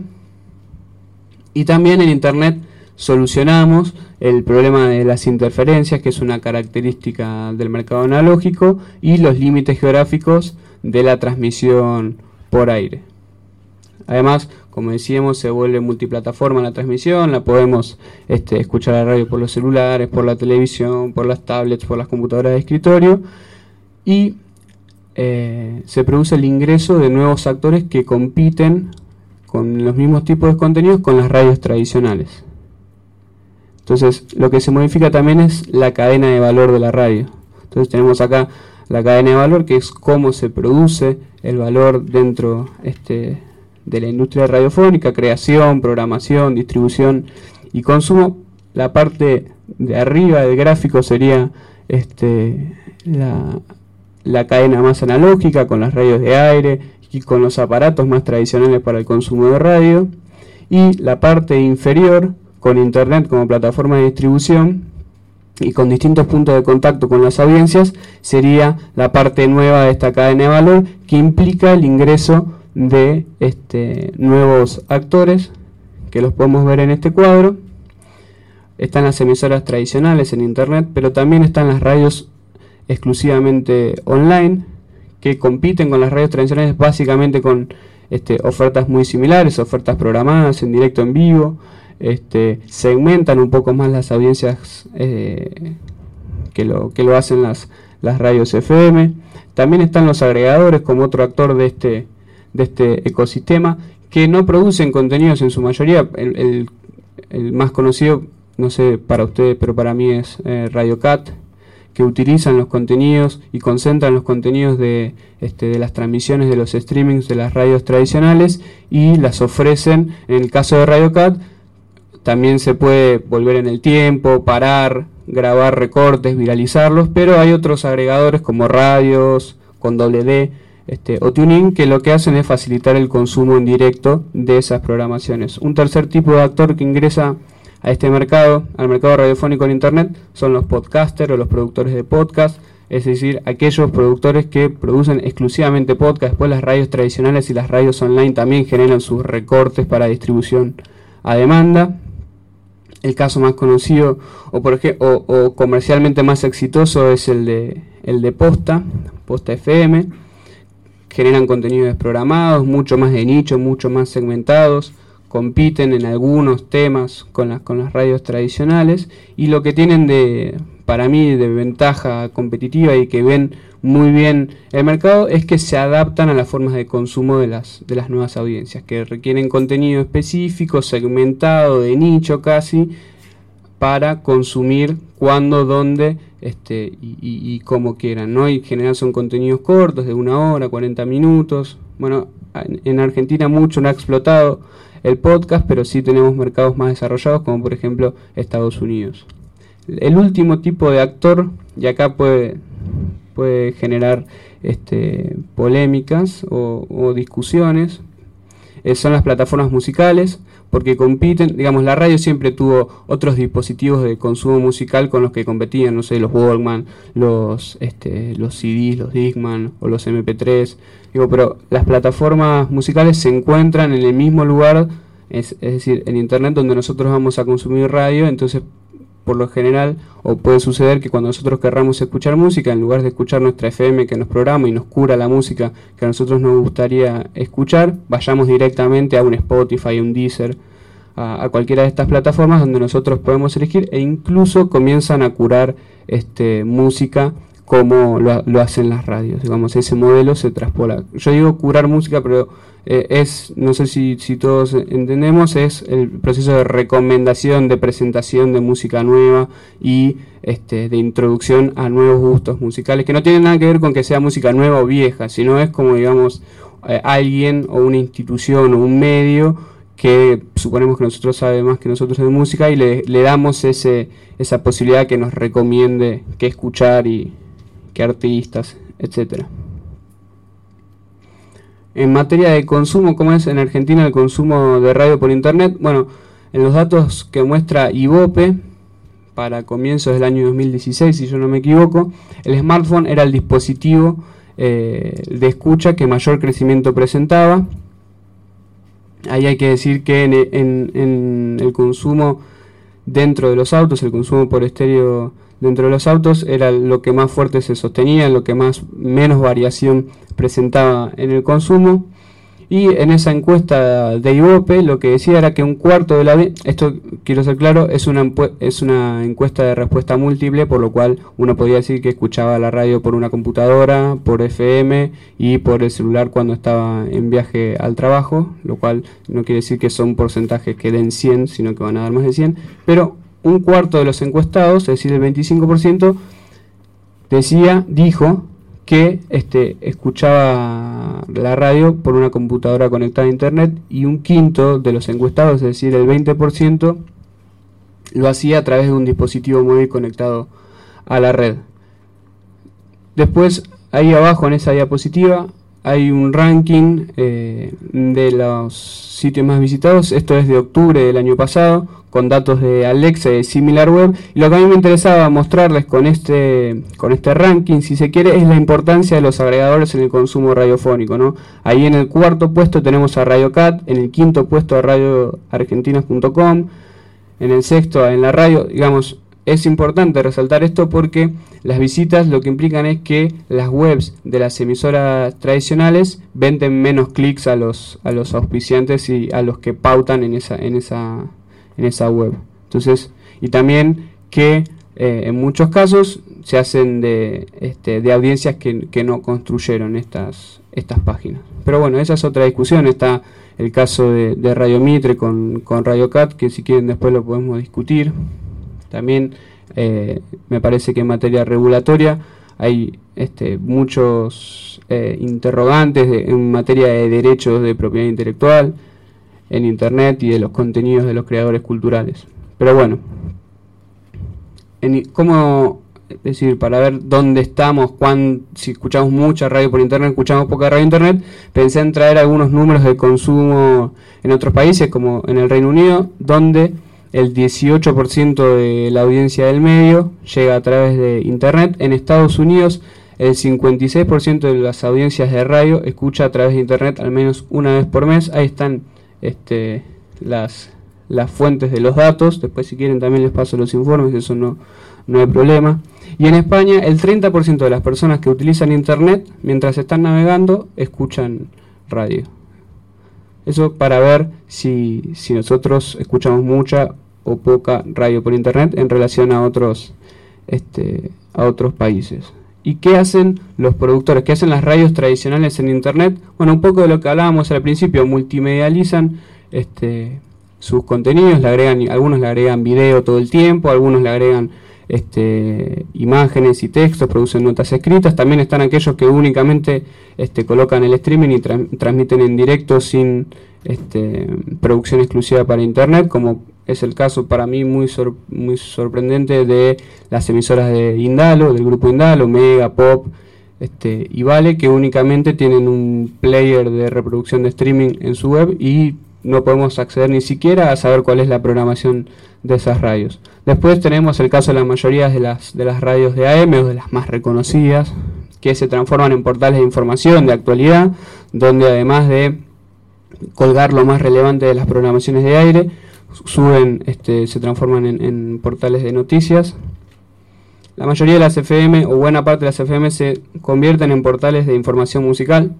Y también en internet solucionamos el problema de las interferencias, que es una característica del mercado analógico, y los límites geográficos de la transmisión por aire. Además, como decíamos, se vuelve multiplataforma la transmisión, la podemos este, escuchar la radio por los celulares, por la televisión, por las tablets, por las computadoras de escritorio, y eh, se produce el ingreso de nuevos actores que compiten con los mismos tipos de contenidos con las radios tradicionales. Entonces, lo que se modifica también es la cadena de valor de la radio. Entonces tenemos acá la cadena de valor, que es cómo se produce el valor dentro este, de la industria radiofónica: creación, programación, distribución y consumo. La parte de arriba del gráfico sería este, la, la cadena más analógica, con las radios de aire y con los aparatos más tradicionales para el consumo de radio, y la parte inferior con internet como plataforma de distribución y con distintos puntos de contacto con las audiencias, sería la parte nueva de esta cadena de valor, que implica el ingreso de este, nuevos actores, que los podemos ver en este cuadro. Están las emisoras tradicionales en internet, pero también están las radios exclusivamente online, que compiten con las radios tradicionales básicamente con este, ofertas muy similares, ofertas programadas en directo, en vivo. Este, segmentan un poco más las audiencias eh, que, lo, que lo hacen las, las radios F M. También están los agregadores como otro actor de este, de este ecosistema, que no producen contenidos en su mayoría. El, el, el más conocido, no sé para ustedes, pero para mí es eh, Radio Cat, que utilizan los contenidos y concentran los contenidos de, este, de las transmisiones de los streamings de las radios tradicionales y las ofrecen, en el caso de Radio Cat, también se puede volver en el tiempo, parar, grabar recortes, viralizarlos, pero hay otros agregadores como radios, con doble D, este, o tuning, que lo que hacen es facilitar el consumo en directo de esas programaciones. Un tercer tipo de actor que ingresa a este mercado, al mercado radiofónico en Internet, son los podcasters o los productores de podcast, es decir, aquellos productores que producen exclusivamente podcast. Después las radios tradicionales y las radios online también generan sus recortes para distribución a demanda. El caso más conocido o, por ejemplo, o, o comercialmente más exitoso es el de, el de Posta, Posta F M. Generan contenidos desprogramados, mucho más de nicho, mucho más segmentados, compiten en algunos temas con las, con las radios tradicionales, y lo que tienen de, para mí, de ventaja competitiva y que ven muy bien el mercado es que se adaptan a las formas de consumo de las, de las nuevas audiencias, que requieren contenido específico, segmentado, de nicho casi, para consumir cuando, dónde este, y, y, y como quieran, ¿no? Y en general son contenidos cortos, de una hora, cuarenta minutos. Bueno, en, en Argentina mucho no ha explotado el podcast, pero sí tenemos mercados más desarrollados, como por ejemplo Estados Unidos. El último tipo de actor, y acá puede, puede generar este, polémicas o, o discusiones, eh, son las plataformas musicales, porque compiten, digamos, la radio siempre tuvo otros dispositivos de consumo musical con los que competían, no sé, los Walkman, los, este, los C Ds, los Discman o los M P tres, digo, pero las plataformas musicales se encuentran en el mismo lugar, es, es decir, en Internet, donde nosotros vamos a consumir radio. Entonces, por lo general, o puede suceder que cuando nosotros querramos escuchar música, en lugar de escuchar nuestra F M que nos programa y nos cura la música que a nosotros nos gustaría escuchar, vayamos directamente a un Spotify, a un Deezer, a, a cualquiera de estas plataformas donde nosotros podemos elegir, e incluso comienzan a curar este, música como lo, lo hacen las radios. Digamos, ese modelo se traspola. Yo digo curar música, pero eh, es, no sé si, si todos entendemos, es el proceso de recomendación, de presentación de música nueva y este, de introducción a nuevos gustos musicales, que no tienen nada que ver con que sea música nueva o vieja, sino es como, digamos, eh, alguien o una institución o un medio que suponemos que nosotros sabe más que nosotros de música, y le, le damos ese, esa posibilidad que nos recomiende qué escuchar y qué artistas, etcétera. En materia de consumo, ¿cómo es en Argentina el consumo de radio por internet? Bueno, en los datos que muestra Ibope para comienzos del año dos mil dieciséis, si yo no me equivoco, el smartphone era el dispositivo eh, de escucha que mayor crecimiento presentaba. Ahí hay que decir que en, en, en el consumo dentro de los autos, el consumo por estéreo dentro de los autos era lo que más fuerte se sostenía, lo que más menos variación presentaba en el consumo. Y en esa encuesta de Ibope lo que decía era que un cuarto de la... Esto, quiero ser claro, es una, es una encuesta de respuesta múltiple, por lo cual uno podría decir que escuchaba la radio por una computadora, por F M y por el celular cuando estaba en viaje al trabajo, lo cual no quiere decir que son porcentajes que den cien, sino que van a dar más de cien, pero un cuarto de los encuestados, es decir, el veinticinco por ciento, decía, dijo que este, escuchaba la radio por una computadora conectada a internet, y un quinto de los encuestados, es decir, el veinte por ciento, lo hacía a través de un dispositivo móvil conectado a la red. Después, ahí abajo en esa diapositiva, hay un ranking eh, de los sitios más visitados. Esto es de octubre del año pasado, con datos de Alexa y de SimilarWeb. Y lo que a mí me interesaba mostrarles con este, con este ranking, si se quiere, es la importancia de los agregadores en el consumo radiofónico, ¿no? Ahí en el cuarto puesto tenemos a RadioCat, en el quinto puesto a radio argentinas punto com, en el sexto en la radio, digamos. Es importante resaltar esto porque las visitas lo que implican es que las webs de las emisoras tradicionales venden menos clics a los a los auspiciantes y a los que pautan en esa en esa en esa web. Entonces, y también que eh, en muchos casos se hacen de este de audiencias que, que no construyeron estas estas páginas. Pero bueno, esa es otra discusión. Está el caso de, de Radio Mitre con con RadioCat, que si quieren después lo podemos discutir. También eh, me parece que en materia regulatoria hay este, muchos eh, interrogantes de, en materia de derechos de propiedad intelectual. en Internet y de los contenidos de los creadores culturales. Pero bueno, en, ¿cómo decir? Para ver dónde estamos, cuán, si escuchamos mucha radio por Internet, escuchamos poca radio Internet, pensé en traer algunos números de consumo en otros países, como en el Reino Unido, donde el dieciocho por ciento de la audiencia del medio llega a través de Internet. En Estados Unidos, el cincuenta y seis por ciento de las audiencias de radio escucha a través de Internet al menos una vez por mes. Ahí están este, las, las fuentes de los datos. Después, si quieren, también les paso los informes, eso no, no hay problema. Y en España, el treinta por ciento de las personas que utilizan Internet mientras están navegando escuchan radio. Eso para ver si, si nosotros escuchamos mucha o poca radio por Internet en relación a otros, este, a otros países. ¿Y qué hacen los productores? ¿Qué hacen las radios tradicionales en Internet? Bueno, un poco de lo que hablábamos al principio, multimedializan este, sus contenidos, le agregan, algunos le agregan video todo el tiempo, algunos le agregan este, imágenes y textos, producen notas escritas. También están aquellos que únicamente este, colocan el streaming y tra transmiten en directo sin este, producción exclusiva para Internet, como es el caso para mí muy, sor muy sorprendente de las emisoras de Indalo, del grupo Indalo, Mega, Pop este, y Vale, que únicamente tienen un player de reproducción de streaming en su web y no podemos acceder ni siquiera a saber cuál es la programación de esas radios. Después tenemos el caso de la mayoría de las, de las radios de A M o de las más reconocidas, que se transforman en portales de información, de actualidad, donde además de colgar lo más relevante de las programaciones de aire, suben, este, se transforman en, en portales de noticias. La mayoría de las F M o buena parte de las F M se convierten en portales de información musical.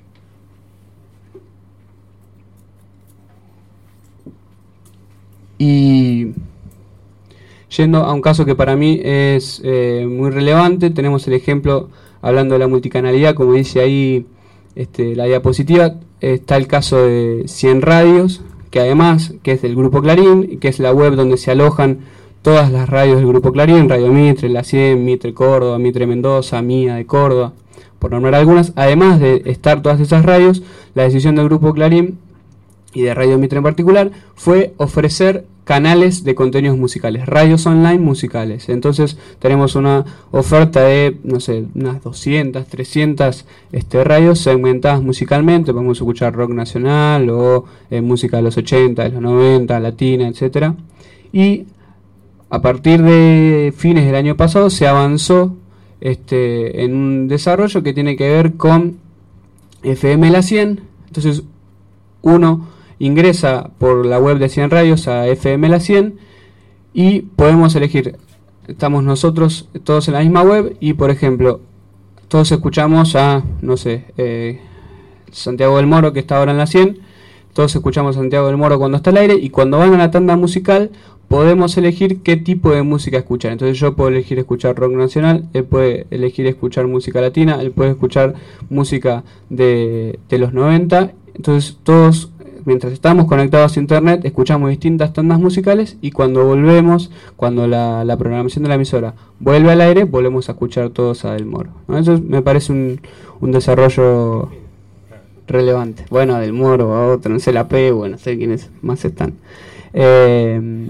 Y yendo a un caso que para mí es eh, muy relevante, tenemos el ejemplo, hablando de la multicanalidad, como dice ahí este, la diapositiva, está el caso de cien Radios, que además, que es del Grupo Clarín, que es la web donde se alojan todas las radios del Grupo Clarín, Radio Mitre, La cien, Mitre Córdoba, Mitre Mendoza, Mía de Córdoba, por nombrar algunas. Además de estar todas esas radios, la decisión del Grupo Clarín y de Radio Mitre en particular fue ofrecer canales de contenidos musicales, radios online musicales. Entonces tenemos una oferta de, no sé, unas doscientas, trescientas este, radios segmentadas musicalmente. Podemos escuchar rock nacional o eh, música de los ochenta, de los noventa, latina, etcétera. Y a partir de fines del año pasado se avanzó este, en un desarrollo que tiene que ver con F M La cien. Entonces uno ingresa por la web de cien Radios a F M La cien y podemos elegir, estamos nosotros todos en la misma web y por ejemplo todos escuchamos a, no sé, eh, Santiago del Moro, que está ahora en La cien, todos escuchamos a Santiago del Moro cuando está al aire, y cuando van a la tanda musical podemos elegir qué tipo de música escuchar. Entonces yo puedo elegir escuchar rock nacional, él puede elegir escuchar música latina, él puede escuchar música de, de los noventa. Entonces todos, mientras estamos conectados a internet, escuchamos distintas tandas musicales, y cuando volvemos, cuando la, la programación de la emisora vuelve al aire, volvemos a escuchar todos a Del Moro, ¿no? Eso me parece un, un desarrollo relevante. Bueno, a Del Moro, a otro, no sé, la P, bueno, no sé quiénes más están. Eh,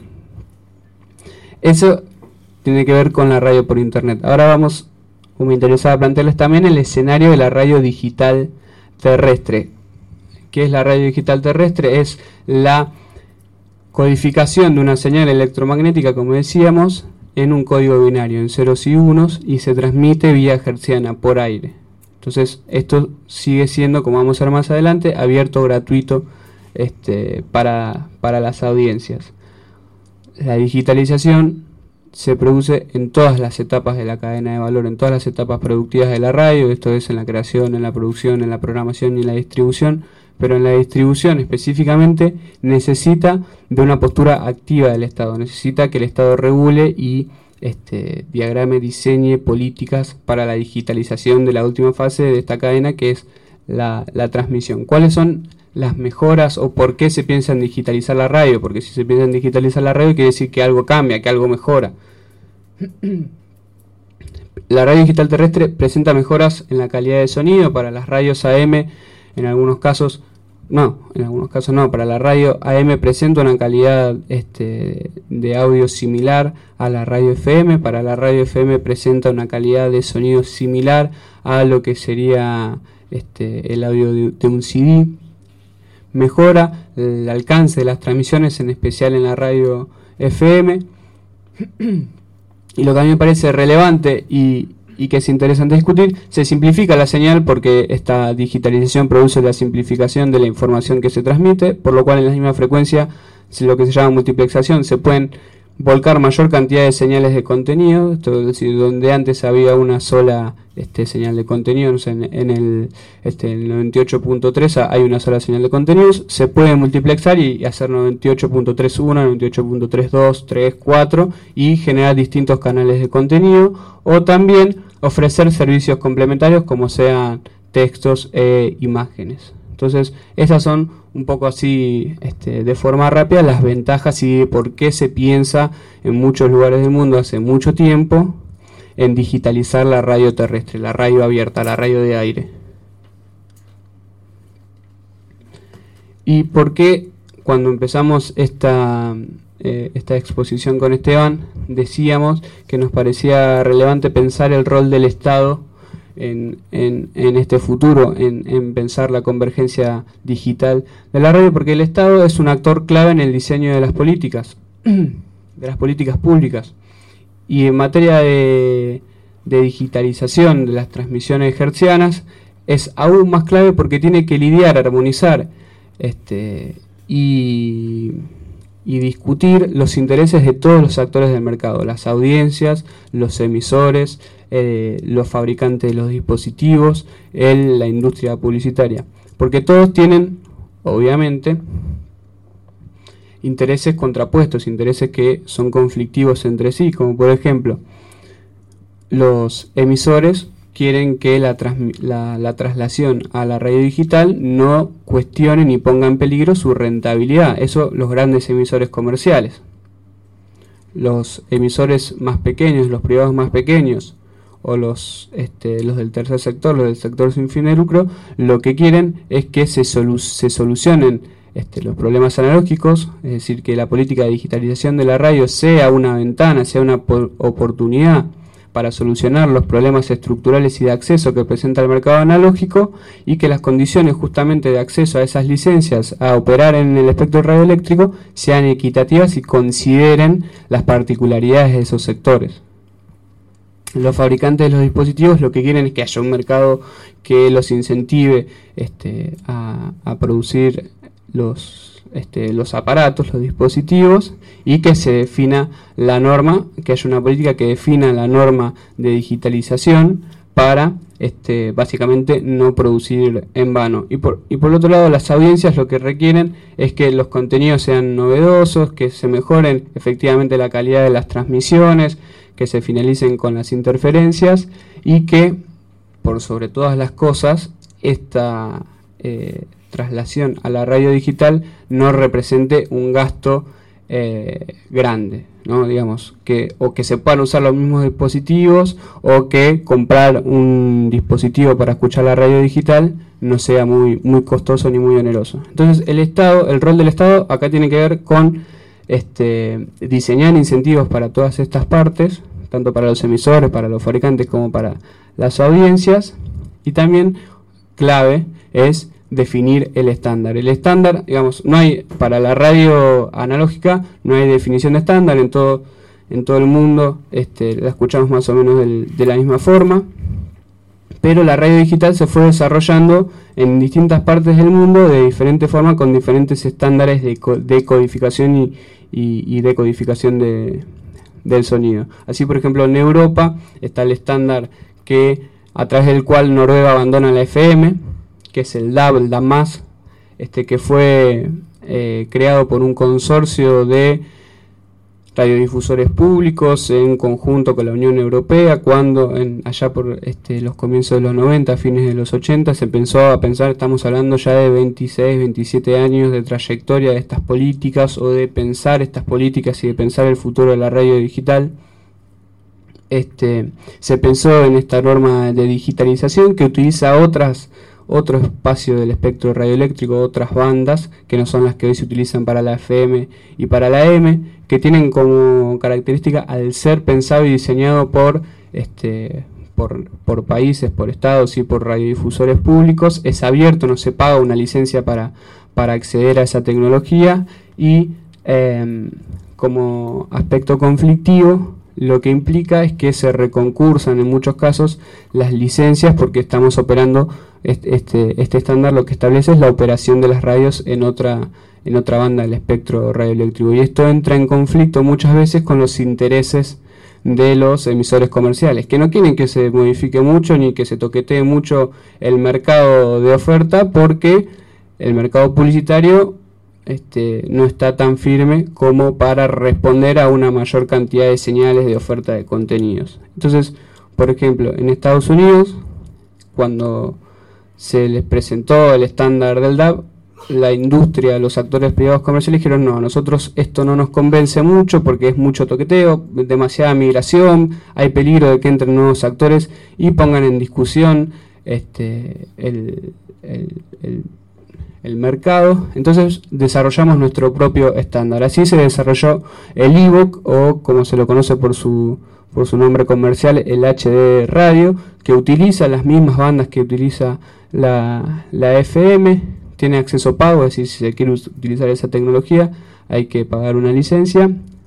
eso tiene que ver con la radio por internet. Ahora vamos, como me interesaba plantearles también, el escenario de la radio digital terrestre. ¿Qué es la radio digital terrestre? Es la codificación de una señal electromagnética, como decíamos, en un código binario, en ceros y unos, y se transmite vía hertziana, por aire. Entonces, esto sigue siendo, como vamos a ver más adelante, abierto, gratuito este, para, para las audiencias. La digitalización se produce en todas las etapas de la cadena de valor, en todas las etapas productivas de la radio. Esto es en la creación, en la producción, en la programación y en la distribución. Pero en la distribución específicamente necesita de una postura activa del Estado, necesita que el Estado regule y este, diagrame, diseñe políticas para la digitalización de la última fase de esta cadena, que es la, la transmisión. ¿Cuáles son las mejoras o por qué se piensa en digitalizar la radio? Porque si se piensa en digitalizar la radio quiere decir que algo cambia, que algo mejora. La radio digital terrestre presenta mejoras en la calidad de sonido para las radios A M. En algunos casos no, en algunos casos no, para la radio A M presenta una calidad este, de audio similar a la radio F M, para la radio F M presenta una calidad de sonido similar a lo que sería este, el audio de, de un C D. Mejora el alcance de las transmisiones, en especial en la radio F M. Y lo que a mí me parece relevante y, y que es interesante discutir, se simplifica la señal porque esta digitalización produce la simplificación de la información que se transmite, por lo cual en la misma frecuencia, lo que se llama multiplexación, se pueden volcar mayor cantidad de señales de contenido, esto es decir, donde antes había una sola este, señal de contenido, no sé, en, en el, este, el noventa y ocho punto tres hay una sola señal de contenidos, se puede multiplexar y hacer noventa y ocho punto tres uno, noventa y ocho punto tres dos, tres, cuatro y generar distintos canales de contenido, o también ofrecer servicios complementarios como sean textos e imágenes. Entonces, esas son un poco así, este, de forma rápida, las ventajas y por qué se piensa en muchos lugares del mundo hace mucho tiempo en digitalizar la radio terrestre, la radio abierta, la radio de aire. Y por qué cuando empezamos esta, eh, esta exposición con Esteban, decíamos que nos parecía relevante pensar el rol del Estado En, en, en este futuro, en, en pensar la convergencia digital de la radio, porque el Estado es un actor clave en el diseño de las políticas, de las políticas públicas. Y en materia de, de digitalización de las transmisiones hertzianas, es aún más clave porque tiene que lidiar, armonizar este, y, y discutir los intereses de todos los actores del mercado, las audiencias, los emisores, Eh, los fabricantes de los dispositivos, el, la industria publicitaria, porque todos tienen, obviamente, intereses contrapuestos, intereses que son conflictivos entre sí, como por ejemplo, los emisores quieren que la, la, la traslación a la radio digital no cuestione ni ponga en peligro su rentabilidad, eso los grandes emisores comerciales. Los emisores más pequeños, los privados más pequeños, o los, este, los del tercer sector, los del sector sin fin de lucro, lo que quieren es que se, solu se solucionen este, los problemas analógicos, es decir, que la política de digitalización de la radio sea una ventana, sea una oportunidad para solucionar los problemas estructurales y de acceso que presenta el mercado analógico, y que las condiciones justamente de acceso a esas licencias a operar en el espectro radioeléctrico sean equitativas y consideren las particularidades de esos sectores. Los fabricantes de los dispositivos lo que quieren es que haya un mercado que los incentive este, a, a producir los, este, los aparatos, los dispositivos, y que se defina la norma, que haya una política que defina la norma de digitalización para este, básicamente no producir en vano. Y por, y por otro lado, las audiencias lo que requieren es que los contenidos sean novedosos, que se mejoren efectivamente la calidad de las transmisiones, que se finalicen con las interferencias y que, por sobre todas las cosas, esta eh, traslación a la radio digital no represente un gasto eh, grande, ¿no? Digamos, que o que se puedan usar los mismos dispositivos o que comprar un dispositivo para escuchar la radio digital no sea muy, muy costoso ni muy oneroso. Entonces, el Estado, el rol del Estado acá tiene que ver con Este, diseñar incentivos para todas estas partes, tanto para los emisores, para los fabricantes como para las audiencias, y también clave es definir el estándar. El estándar, digamos, no hay, para la radio analógica no hay definición de estándar, en todo, en todo el mundo este, la escuchamos más o menos del, de la misma forma, pero la radio digital se fue desarrollando en distintas partes del mundo de diferente forma, con diferentes estándares de, co de codificación y, y, y decodificación de, del sonido. Así, por ejemplo, en Europa está el estándar que a través del cual Noruega abandona la F M, que es el D A B, el D A B más, este, que fue eh, creado por un consorcio de radiodifusores públicos en conjunto con la Unión Europea, cuando en, allá por este, los comienzos de los noventa, fines de los ochenta, se pensó a pensar, estamos hablando ya de veintiséis, veintisiete años de trayectoria de estas políticas, o de pensar estas políticas y de pensar el futuro de la radio digital. Este, se pensó en esta norma de digitalización que utiliza otras, otro espacio del espectro radioeléctrico, otras bandas que no son las que hoy se utilizan para la F M y para la A M, que tienen como característica, al ser pensado y diseñado por este por, por países, por estados y por radiodifusores públicos, es abierto, no se paga una licencia para, para acceder a esa tecnología, y eh, como aspecto conflictivo, lo que implica es que se reconcursan en muchos casos las licencias, porque estamos operando este, este, este estándar, lo que establece es la operación de las radios en otra, en otra banda del espectro radioeléctrico, y esto entra en conflicto muchas veces con los intereses de los emisores comerciales, que no quieren que se modifique mucho ni que se toquetee mucho el mercado de oferta, porque el mercado publicitario Este, no está tan firme como para responder a una mayor cantidad de señales de oferta de contenidos. Entonces, por ejemplo, en Estados Unidos, cuando se les presentó el estándar del D A B, la industria, los actores privados comerciales dijeron: no, nosotros esto no nos convence mucho porque es mucho toqueteo, demasiada migración, hay peligro de que entren nuevos actores y pongan en discusión este, el, el, el el mercado. Entonces desarrollamos nuestro propio estándar. Así se desarrolló el E V O C, o como se lo conoce por su, por su nombre comercial, el H D radio, que utiliza las mismas bandas que utiliza la, la F M, tiene acceso pago, es decir, si se quiere utilizar esa tecnología hay que pagar una licencia.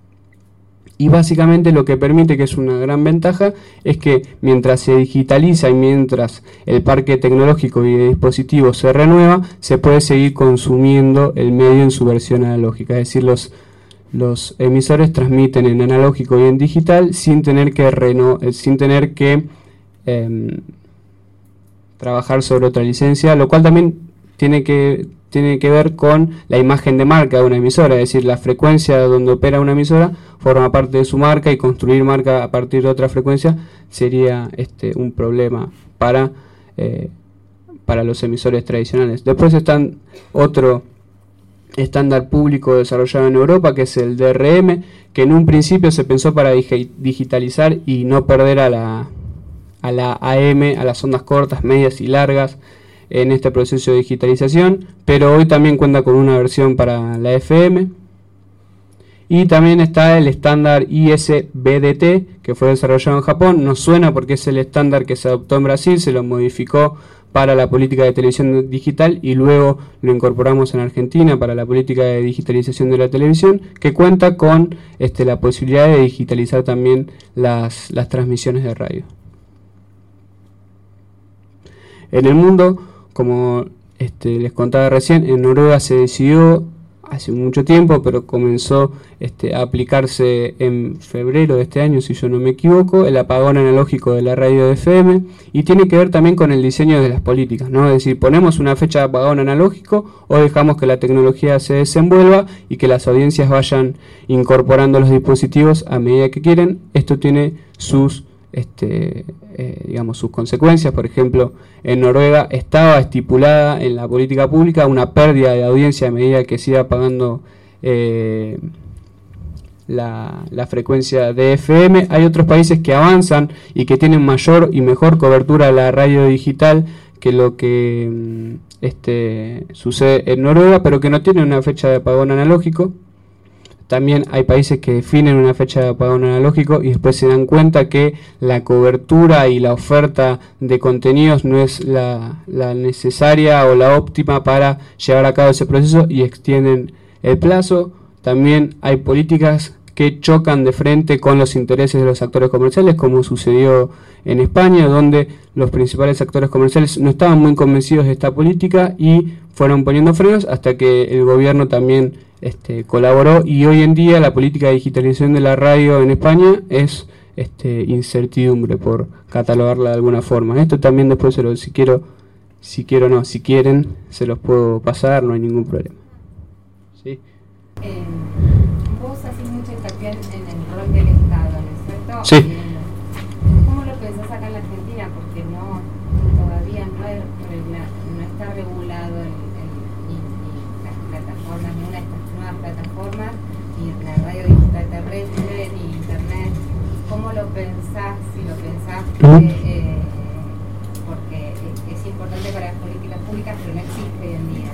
Y básicamente lo que permite, que es una gran ventaja, es que mientras se digitaliza y mientras el parque tecnológico y de dispositivos se renueva, se puede seguir consumiendo el medio en su versión analógica. Es decir, los, los emisores transmiten en analógico y en digital sin tener que, reno, sin tener que eh, trabajar sobre otra licencia, lo cual también tiene que... tiene que ver con la imagen de marca de una emisora, es decir, la frecuencia donde opera una emisora forma parte de su marca, y construir marca a partir de otra frecuencia sería este, un problema para, eh, para los emisores tradicionales. Después están otro estándar público desarrollado en Europa, que es el D R M, que en un principio se pensó para dig- digitalizar y no perder a la, a la A M, a las ondas cortas, medias y largas, en este proceso de digitalización, pero hoy también cuenta con una versión para la F M. Y también está el estándar I S B D T, que fue desarrollado en Japón. Nos suena porque es el estándar que se adoptó en Brasil, se lo modificó para la política de televisión digital y luego lo incorporamos en Argentina para la política de digitalización de la televisión, que cuenta con este, la posibilidad de digitalizar también las, las transmisiones de radio. En el mundo, como este, les contaba recién, en Noruega se decidió hace mucho tiempo, pero comenzó este, a aplicarse en febrero de este año, si yo no me equivoco, el apagón analógico de la radio de F M, y tiene que ver también con el diseño de las políticas, ¿no? Es decir, ponemos una fecha de apagón analógico o dejamos que la tecnología se desenvuelva y que las audiencias vayan incorporando los dispositivos a medida que quieren. Esto tiene sus Este, eh, digamos, sus consecuencias. Por ejemplo, en Noruega estaba estipulada en la política pública una pérdida de audiencia a medida que se iba pagando eh, la, la frecuencia de F M. Hay otros países que avanzan y que tienen mayor y mejor cobertura de la radio digital que lo que este, sucede en Noruega, pero que no tienen una fecha de apagón analógico. También hay países que definen una fecha de apagón analógico y después se dan cuenta que la cobertura y la oferta de contenidos no es la, la necesaria o la óptima para llevar a cabo ese proceso y extienden el plazo. También hay políticas que chocan de frente con los intereses de los actores comerciales, como sucedió en España, donde los principales actores comerciales no estaban muy convencidos de esta política y fueron poniendo frenos hasta que el gobierno también Este, colaboró, y hoy en día la política de digitalización de la radio en España es este, incertidumbre, por catalogarla de alguna forma. Esto también después, se lo, si quiero, si quiero no, si quieren, se los puedo pasar, no hay ningún problema. ¿Sí? Eh, vos haces mucha hincapié en el rol del Estado, ¿no es cierto? Sí. Eh, ¿Cómo lo pensás acá en la Argentina? Porque no, todavía no, hay, no está regulado el, el, ni, ni las plataformas, ni una de estas nuevas plataformas, ni la radio digital terrestre, ni internet. ¿Cómo lo pensás? Si lo pensás, eh, eh, porque es, es importante para las políticas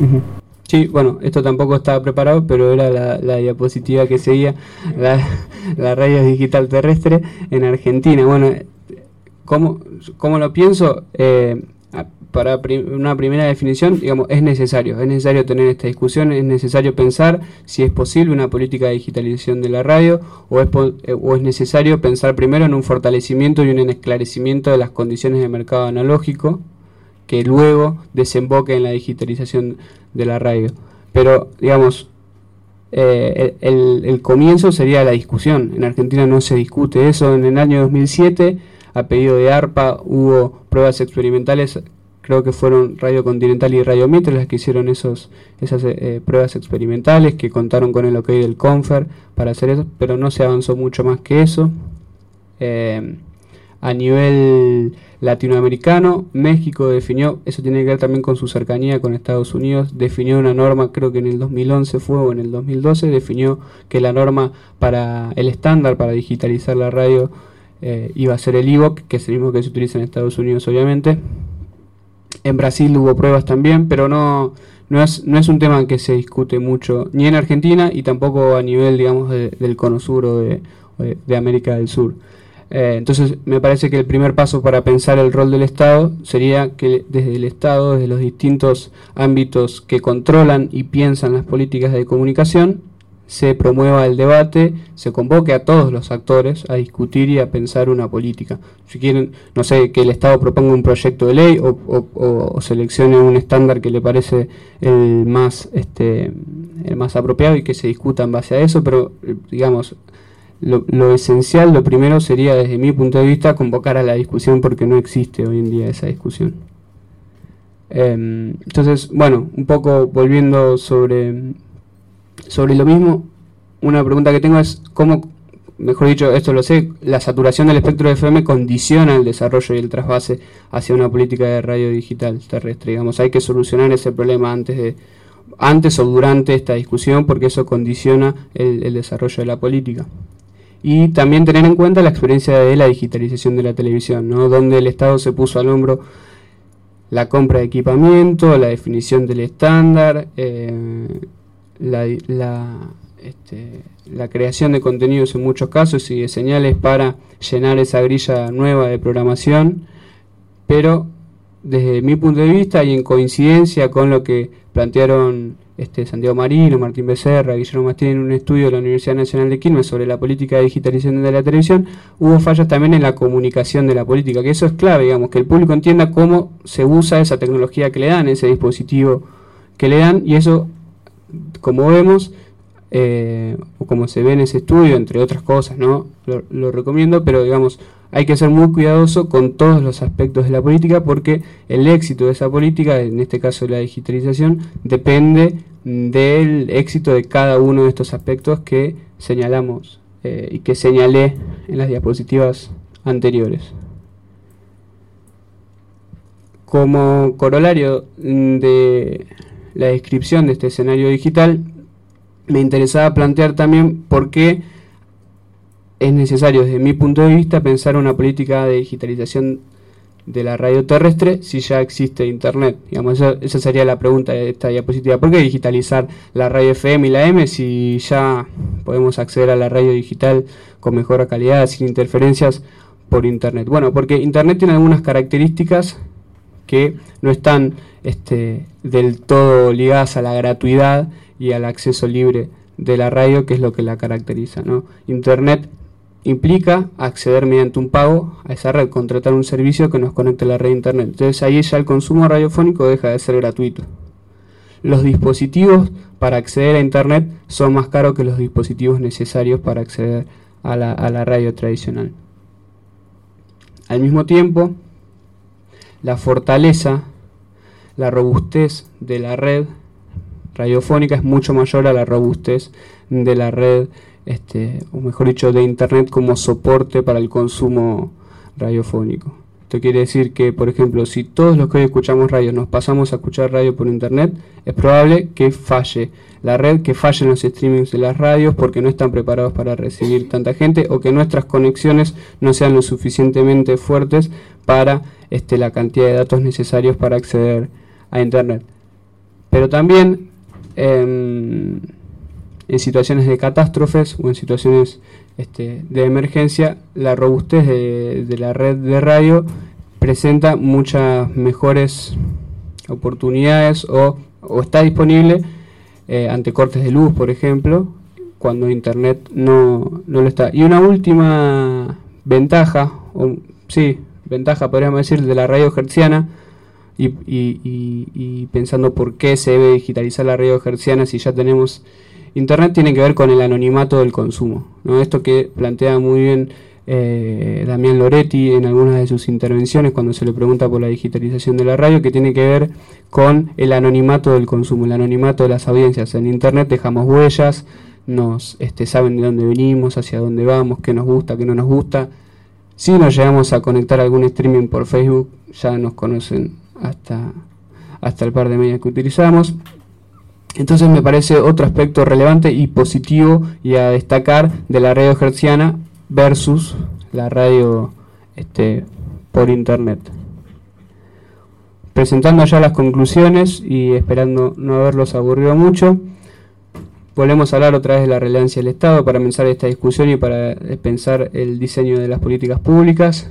Uh-huh. Sí, bueno, esto tampoco estaba preparado, pero era la, la diapositiva que seguía, la, la radio digital terrestre en Argentina. Bueno, ¿cómo, cómo lo pienso? Eh, para prim- una primera definición, digamos, es necesario, es necesario tener esta discusión, es necesario pensar si es posible una política de digitalización de la radio, o es, po- eh, o es necesario pensar primero en un fortalecimiento y un esclarecimiento de las condiciones de mercado analógico, que luego desemboque en la digitalización de la radio. Pero, digamos, eh, el, el, el comienzo sería la discusión. En Argentina no se discute eso. En el año dos mil siete, a pedido de ARPA, hubo pruebas experimentales, creo que fueron Radio Continental y Radio Mitre las que hicieron esos, esas eh, pruebas experimentales, que contaron con el ok del Confer para hacer eso, pero no se avanzó mucho más que eso. Eh, a nivel latinoamericano, México definió, eso tiene que ver también con su cercanía con Estados Unidos, definió una norma, creo que en el dos mil once fue, o en el dos mil doce, definió que la norma para el estándar para digitalizar la radio eh, iba a ser el I V O C, que es el mismo que se utiliza en Estados Unidos, obviamente. En Brasil hubo pruebas también, pero no, no, es, no es un tema que se discute mucho, ni en Argentina, y tampoco a nivel, digamos, de, del Cono Sur o de, o de, de América del Sur. Eh, entonces, me parece que el primer paso para pensar el rol del Estado sería que desde el Estado, desde los distintos ámbitos que controlan y piensan las políticas de comunicación, se promueva el debate, se convoque a todos los actores a discutir y a pensar una política. Si quieren, no sé, que el Estado proponga un proyecto de ley o, o, o seleccione un estándar que le parece el más, este, el más apropiado y que se discuta en base a eso, pero, digamos, Lo, lo esencial, lo primero sería, desde mi punto de vista, convocar a la discusión, porque no existe hoy en día esa discusión. Eh, entonces, bueno, un poco volviendo sobre, sobre lo mismo, una pregunta que tengo es cómo, mejor dicho, esto lo sé, la saturación del espectro de F M condiciona el desarrollo y el trasvase hacia una política de radio digital terrestre. Digamos, hay que solucionar ese problema antes de antes o durante esta discusión, porque eso condiciona el, el desarrollo de la política. Y también tener en cuenta la experiencia de la digitalización de la televisión, ¿no? Donde el Estado se puso al hombro la compra de equipamiento, la definición del estándar, eh, la, la, este, la creación de contenidos en muchos casos y de señales para llenar esa grilla nueva de programación, pero desde mi punto de vista y en coincidencia con lo que plantearon este, Santiago Marino, Martín Becerra, Guillermo Mastín en un estudio de la Universidad Nacional de Quilmes sobre la política de digitalización de la televisión, hubo fallas también en la comunicación de la política, que eso es clave, digamos, que el público entienda cómo se usa esa tecnología que le dan, ese dispositivo que le dan, y eso, como vemos, eh, o como se ve en ese estudio, entre otras cosas, ¿no? Lo, lo recomiendo, pero digamos, hay que ser muy cuidadoso con todos los aspectos de la política, porque el éxito de esa política, en este caso la digitalización, depende del éxito de cada uno de estos aspectos que señalamos eh, y que señalé en las diapositivas anteriores. Como corolario de la descripción de este escenario digital, me interesaba plantear también por qué es necesario, desde mi punto de vista, pensar una política de digitalización de la radio terrestre si ya existe Internet. Digamos, esa, esa sería la pregunta de esta diapositiva. ¿Por qué digitalizar la radio F M y la M si ya podemos acceder a la radio digital con mejor calidad, sin interferencias por Internet? Bueno, porque Internet tiene algunas características que no están este, del todo ligadas a la gratuidad y al acceso libre de la radio, que es lo que la caracteriza, ¿no? Internet implica acceder mediante un pago a esa red, contratar un servicio que nos conecte a la red de Internet. Entonces ahí ya el consumo radiofónico deja de ser gratuito. Los dispositivos para acceder a Internet son más caros que los dispositivos necesarios para acceder a la, a la radio tradicional. Al mismo tiempo, la fortaleza, la robustez de la red radiofónica es mucho mayor a la robustez de la red, este, o mejor dicho, de Internet como soporte para el consumo radiofónico. Esto quiere decir que, por ejemplo, si todos los que hoy escuchamos radio nos pasamos a escuchar radio por Internet, es probable que falle la red, que fallen los streamings de las radios porque no están preparados para recibir tanta gente, o que nuestras conexiones no sean lo suficientemente fuertes para este, la cantidad de datos necesarios para acceder a Internet. pero también en, en situaciones de catástrofes o en situaciones este, de emergencia, la robustez de, de la red de radio presenta muchas mejores oportunidades o, o está disponible eh, ante cortes de luz, por ejemplo, cuando internet no, no lo está. Y una última ventaja, o sí, ventaja podríamos decir, de la radio hertziana, y, y, y, y pensando por qué se debe digitalizar la radio hertziana si ya tenemos internet, tiene que ver con el anonimato del consumo, ¿no? Esto que plantea muy bien eh, Damián Loretti en algunas de sus intervenciones cuando se le pregunta por la digitalización de la radio, que tiene que ver con el anonimato del consumo, el anonimato de las audiencias. En internet dejamos huellas, nos este, saben de dónde venimos, hacia dónde vamos, qué nos gusta, qué no nos gusta. Si nos llegamos a conectar a algún streaming por Facebook, ya nos conocen hasta, hasta el par de medios que utilizamos. Entonces me parece otro aspecto relevante y positivo y a destacar de la radio hertziana versus la radio este, por internet. Presentando ya las conclusiones y esperando no haberlos aburrido mucho, volvemos a hablar otra vez de la relevancia del Estado para pensar esta discusión y para pensar el diseño de las políticas públicas.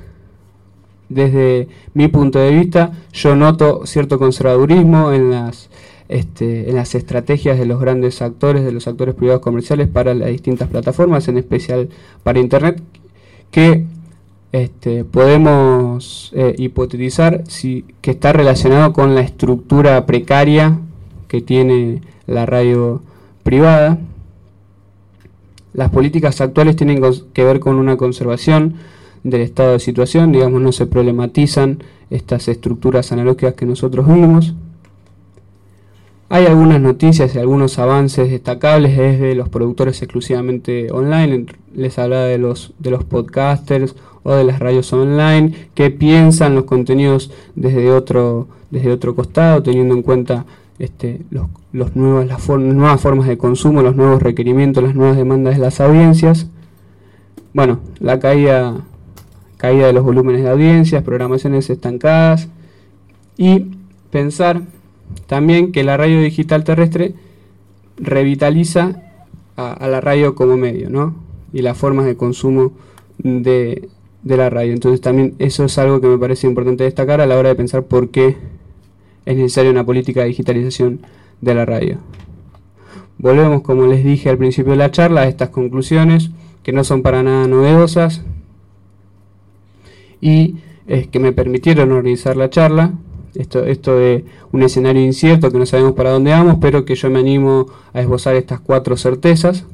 Desde mi punto de vista, yo noto cierto conservadurismo en las, este, en las estrategias de los grandes actores, de los actores privados comerciales para las distintas plataformas, en especial para Internet, que este, podemos eh, hipotetizar si, que está relacionado con la estructura precaria que tiene la radio privada. Las políticas actuales tienen que ver con una conservación del estado de situación, digamos, no se problematizan estas estructuras analógicas que nosotros vimos. Hay algunas noticias y algunos avances destacables desde los productores exclusivamente online. Les hablaba de los, de los podcasters o de las radios online que piensan los contenidos desde otro, desde otro costado, teniendo en cuenta Este, los, los nuevos, las for nuevas formas de consumo, los nuevos requerimientos, las nuevas demandas de las audiencias. Bueno, la caída, caída de los volúmenes de audiencias, programaciones estancadas, y pensar también que la radio digital terrestre revitaliza a, a la radio como medio, ¿no? Y las formas de consumo de, de la radio. Entonces también eso es algo que me parece importante destacar a la hora de pensar por qué es necesaria una política de digitalización de la radio. Volvemos, como les dije al principio de la charla, a estas conclusiones que no son para nada novedosas y eh, que me permitieron organizar la charla. Esto, esto de un escenario incierto que no sabemos para dónde vamos, pero que yo me animo a esbozar estas cuatro certezas.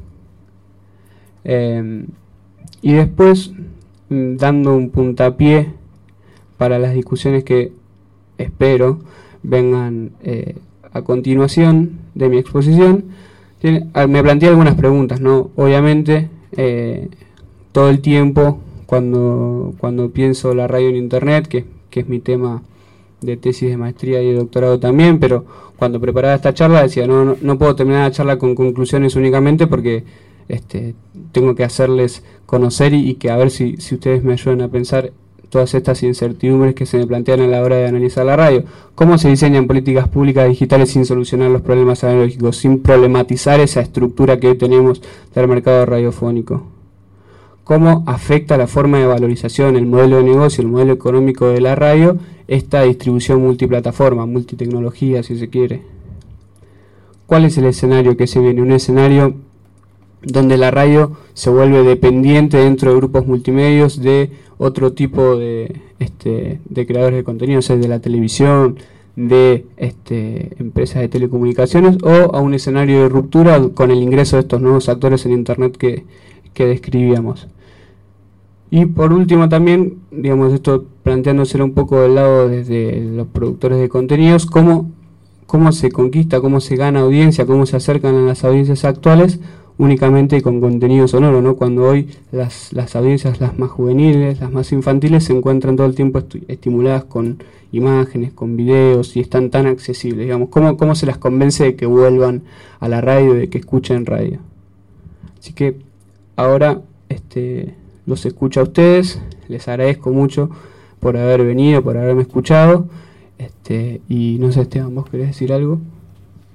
Eh, y después, dando un puntapié para las discusiones que espero vengan eh, a continuación de mi exposición, tiene, me planteé algunas preguntas, ¿no? Obviamente, eh, todo el tiempo, cuando, cuando pienso la radio en internet, que, que es mi tema de tesis de maestría y de doctorado también, pero cuando preparaba esta charla decía, no, no, no puedo terminar la charla con conclusiones únicamente porque este, tengo que hacerles conocer y, y que a ver si, si ustedes me ayudan a pensar todas estas incertidumbres que se me plantean a la hora de analizar la radio. ¿Cómo se diseñan políticas públicas digitales sin solucionar los problemas analógicos, sin problematizar esa estructura que hoy tenemos del mercado radiofónico? ¿Cómo afecta la forma de valorización, el modelo de negocio, el modelo económico de la radio, esta distribución multiplataforma, multitecnología, si se quiere? ¿Cuál es el escenario que se viene? Un escenario donde la radio se vuelve dependiente dentro de grupos multimedios de otro tipo de, este, de creadores de contenidos, de la televisión, de este, empresas de telecomunicaciones, o a un escenario de ruptura con el ingreso de estos nuevos actores en internet que, que describíamos. Y por último también, digamos, esto planteándoselo un poco del lado desde los productores de contenidos, cómo, cómo se conquista, cómo se gana audiencia, cómo se acercan a las audiencias actuales únicamente con contenido sonoro, ¿no? Cuando hoy las, las audiencias, las más juveniles, las más infantiles, se encuentran todo el tiempo estimuladas con imágenes, con videos, y están tan accesibles, digamos, ¿cómo, cómo se las convence de que vuelvan a la radio, de que escuchen radio? Así que ahora este, los escucho a ustedes, les agradezco mucho por haber venido, por haberme escuchado, este, y no sé, Esteban, ¿vos querés decir algo?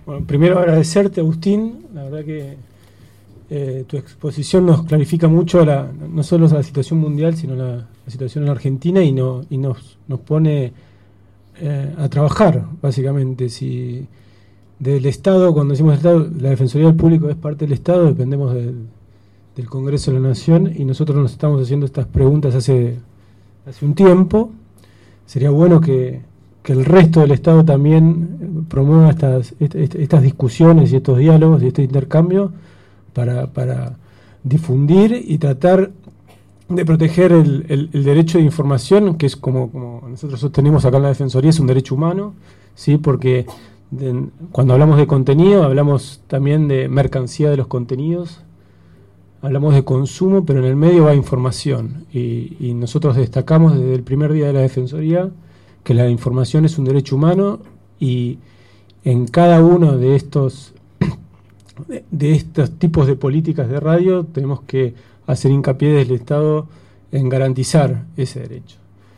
Bueno, primero agradecerte, Agustín. La verdad que eh, tu exposición nos clarifica mucho la, no solo la situación mundial, sino la, la situación en Argentina y, no, y nos, nos pone eh, a trabajar, básicamente. Si del Estado, cuando decimos Estado, la Defensoría del Público es parte del Estado, dependemos del, del Congreso de la Nación, y nosotros nos estamos haciendo estas preguntas hace, hace un tiempo. Sería bueno que, que el resto del Estado también promueva estas, estas, estas discusiones y estos diálogos y este intercambio para, para difundir y tratar de proteger el, el, el derecho de información, que es como, como nosotros sostenemos acá en la Defensoría, es un derecho humano, ¿sí? Porque de, cuando hablamos de contenido, hablamos también de mercancía de los contenidos, hablamos de consumo, pero en el medio va información, y, y nosotros destacamos desde el primer día de la Defensoría que la información es un derecho humano, y en cada uno de estos de, de estos tipos de políticas de radio tenemos que hacer hincapié desde el Estado en garantizar ese derecho.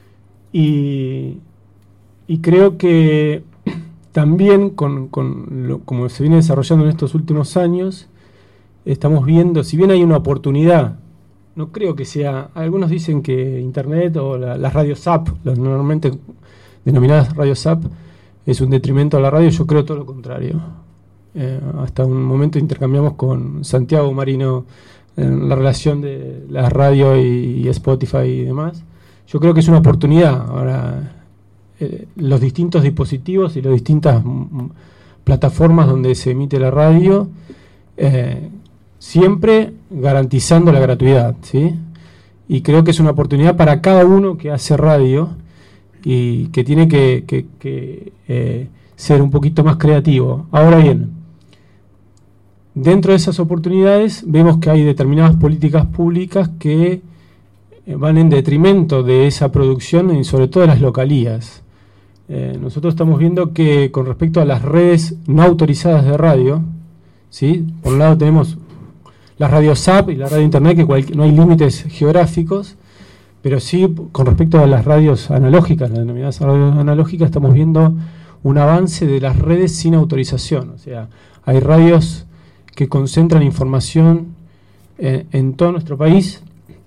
Y, y creo que también, con, con lo, como se viene desarrollando en estos últimos años, estamos viendo, si bien hay una oportunidad, no creo que sea, algunos dicen que Internet o la, las radios Z A P, las normalmente denominadas radios Z A P, es un detrimento a la radio. Yo creo todo lo contrario. Eh, hasta un momento intercambiamos con Santiago Marino en la relación de la radio y, y Spotify y demás. Yo creo que es una oportunidad. Ahora, eh, los distintos dispositivos y las distintas m- plataformas donde se emite la radio, eh, siempre garantizando la gratuidad, ¿sí? Y creo que es una oportunidad para cada uno que hace radio y que tiene que, que, que eh, ser un poquito más creativo. Ahora bien, dentro de esas oportunidades vemos que hay determinadas políticas públicas que van en detrimento de esa producción y sobre todo de las localías. Eh, nosotros estamos viendo que con respecto a las redes no autorizadas de radio, ¿sí? Por un lado tenemos la radio Z A P y la radio Internet, que cual, no hay límites geográficos, pero sí con respecto a las radios analógicas, las denominadas radios analógicas, estamos viendo un avance de las redes sin autorización. O sea, hay radios que concentran información eh, en todo nuestro país,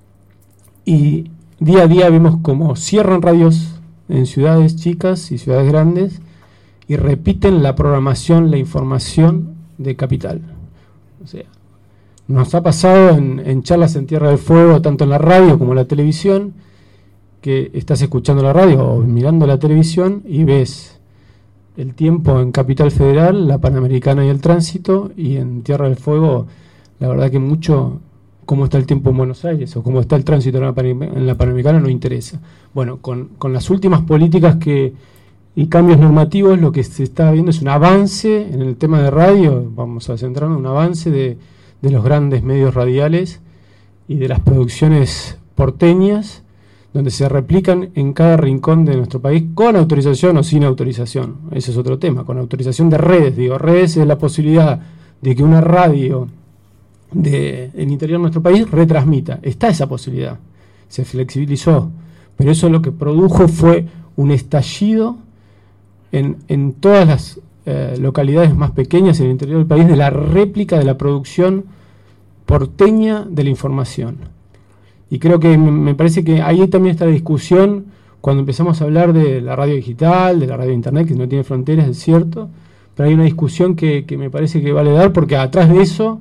y día a día vemos cómo cierran radios en ciudades chicas y ciudades grandes y repiten la programación, la información de Capital. O sea, nos ha pasado en, en charlas en Tierra del Fuego, tanto en la radio como en la televisión, que estás escuchando la radio o mirando la televisión y ves el tiempo en Capital Federal, la Panamericana y el Tránsito, y en Tierra del Fuego, la verdad que mucho cómo está el tiempo en Buenos Aires o cómo está el tránsito en la, Pan- en la Panamericana no interesa. Bueno, con, con las últimas políticas que y cambios normativos, lo que se está viendo es un avance en el tema de radio. Vamos a centrarnos en un avance de, de los grandes medios radiales y de las producciones porteñas, donde se replican en cada rincón de nuestro país, con autorización o sin autorización. Ese es otro tema, con autorización de redes. Digo, redes es la posibilidad de que una radio del interior de nuestro país retransmita. Está esa posibilidad, se flexibilizó, pero eso lo que produjo fue un estallido en, en todas las eh, localidades más pequeñas en el interior del país de la réplica de la producción porteña de la información. Y creo que me parece que ahí también está la discusión cuando empezamos a hablar de la radio digital, de la radio internet, que no tiene fronteras, es cierto, pero hay una discusión que, que me parece que vale dar, porque atrás de eso,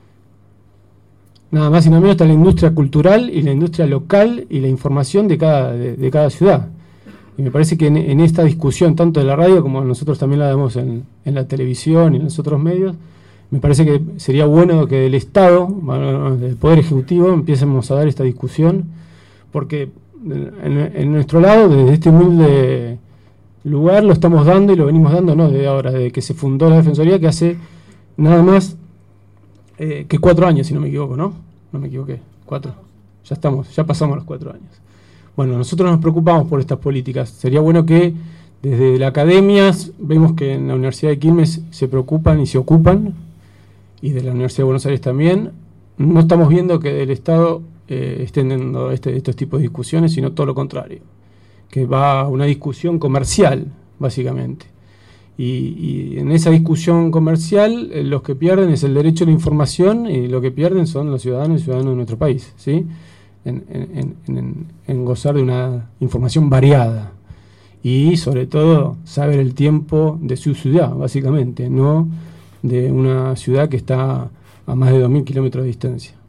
nada más y nada menos, está la industria cultural y la industria local y la información de cada, de, de cada ciudad. Y me parece que en, en esta discusión, tanto de la radio como nosotros también la damos en, en la televisión y en los otros medios, me parece que sería bueno que del Estado, del Poder Ejecutivo, empiecemos a dar esta discusión, porque en, en nuestro lado, desde este humilde lugar, lo estamos dando y lo venimos dando, no desde ahora, desde que se fundó la Defensoría, que hace nada más eh, que cuatro años, si no me equivoco, ¿no? No me equivoqué, cuatro. Ya estamos, ya pasamos los cuatro años. Bueno, nosotros nos preocupamos por estas políticas. Sería bueno que desde la academia, vemos que en la Universidad de Quilmes se preocupan y se ocupan, y de la Universidad de Buenos Aires también. No estamos viendo que del Estado eh, estén dando este, estos tipos de discusiones, sino todo lo contrario, que va a una discusión comercial, básicamente. Y, y en esa discusión comercial, eh, los que pierden es el derecho a la información y lo que pierden son los ciudadanos y ciudadanos de nuestro país, ¿sí? En, en, en, en gozar de una información variada y sobre todo saber el tiempo de su ciudad, básicamente, no de una ciudad que está a más de dos mil kilómetros de distancia.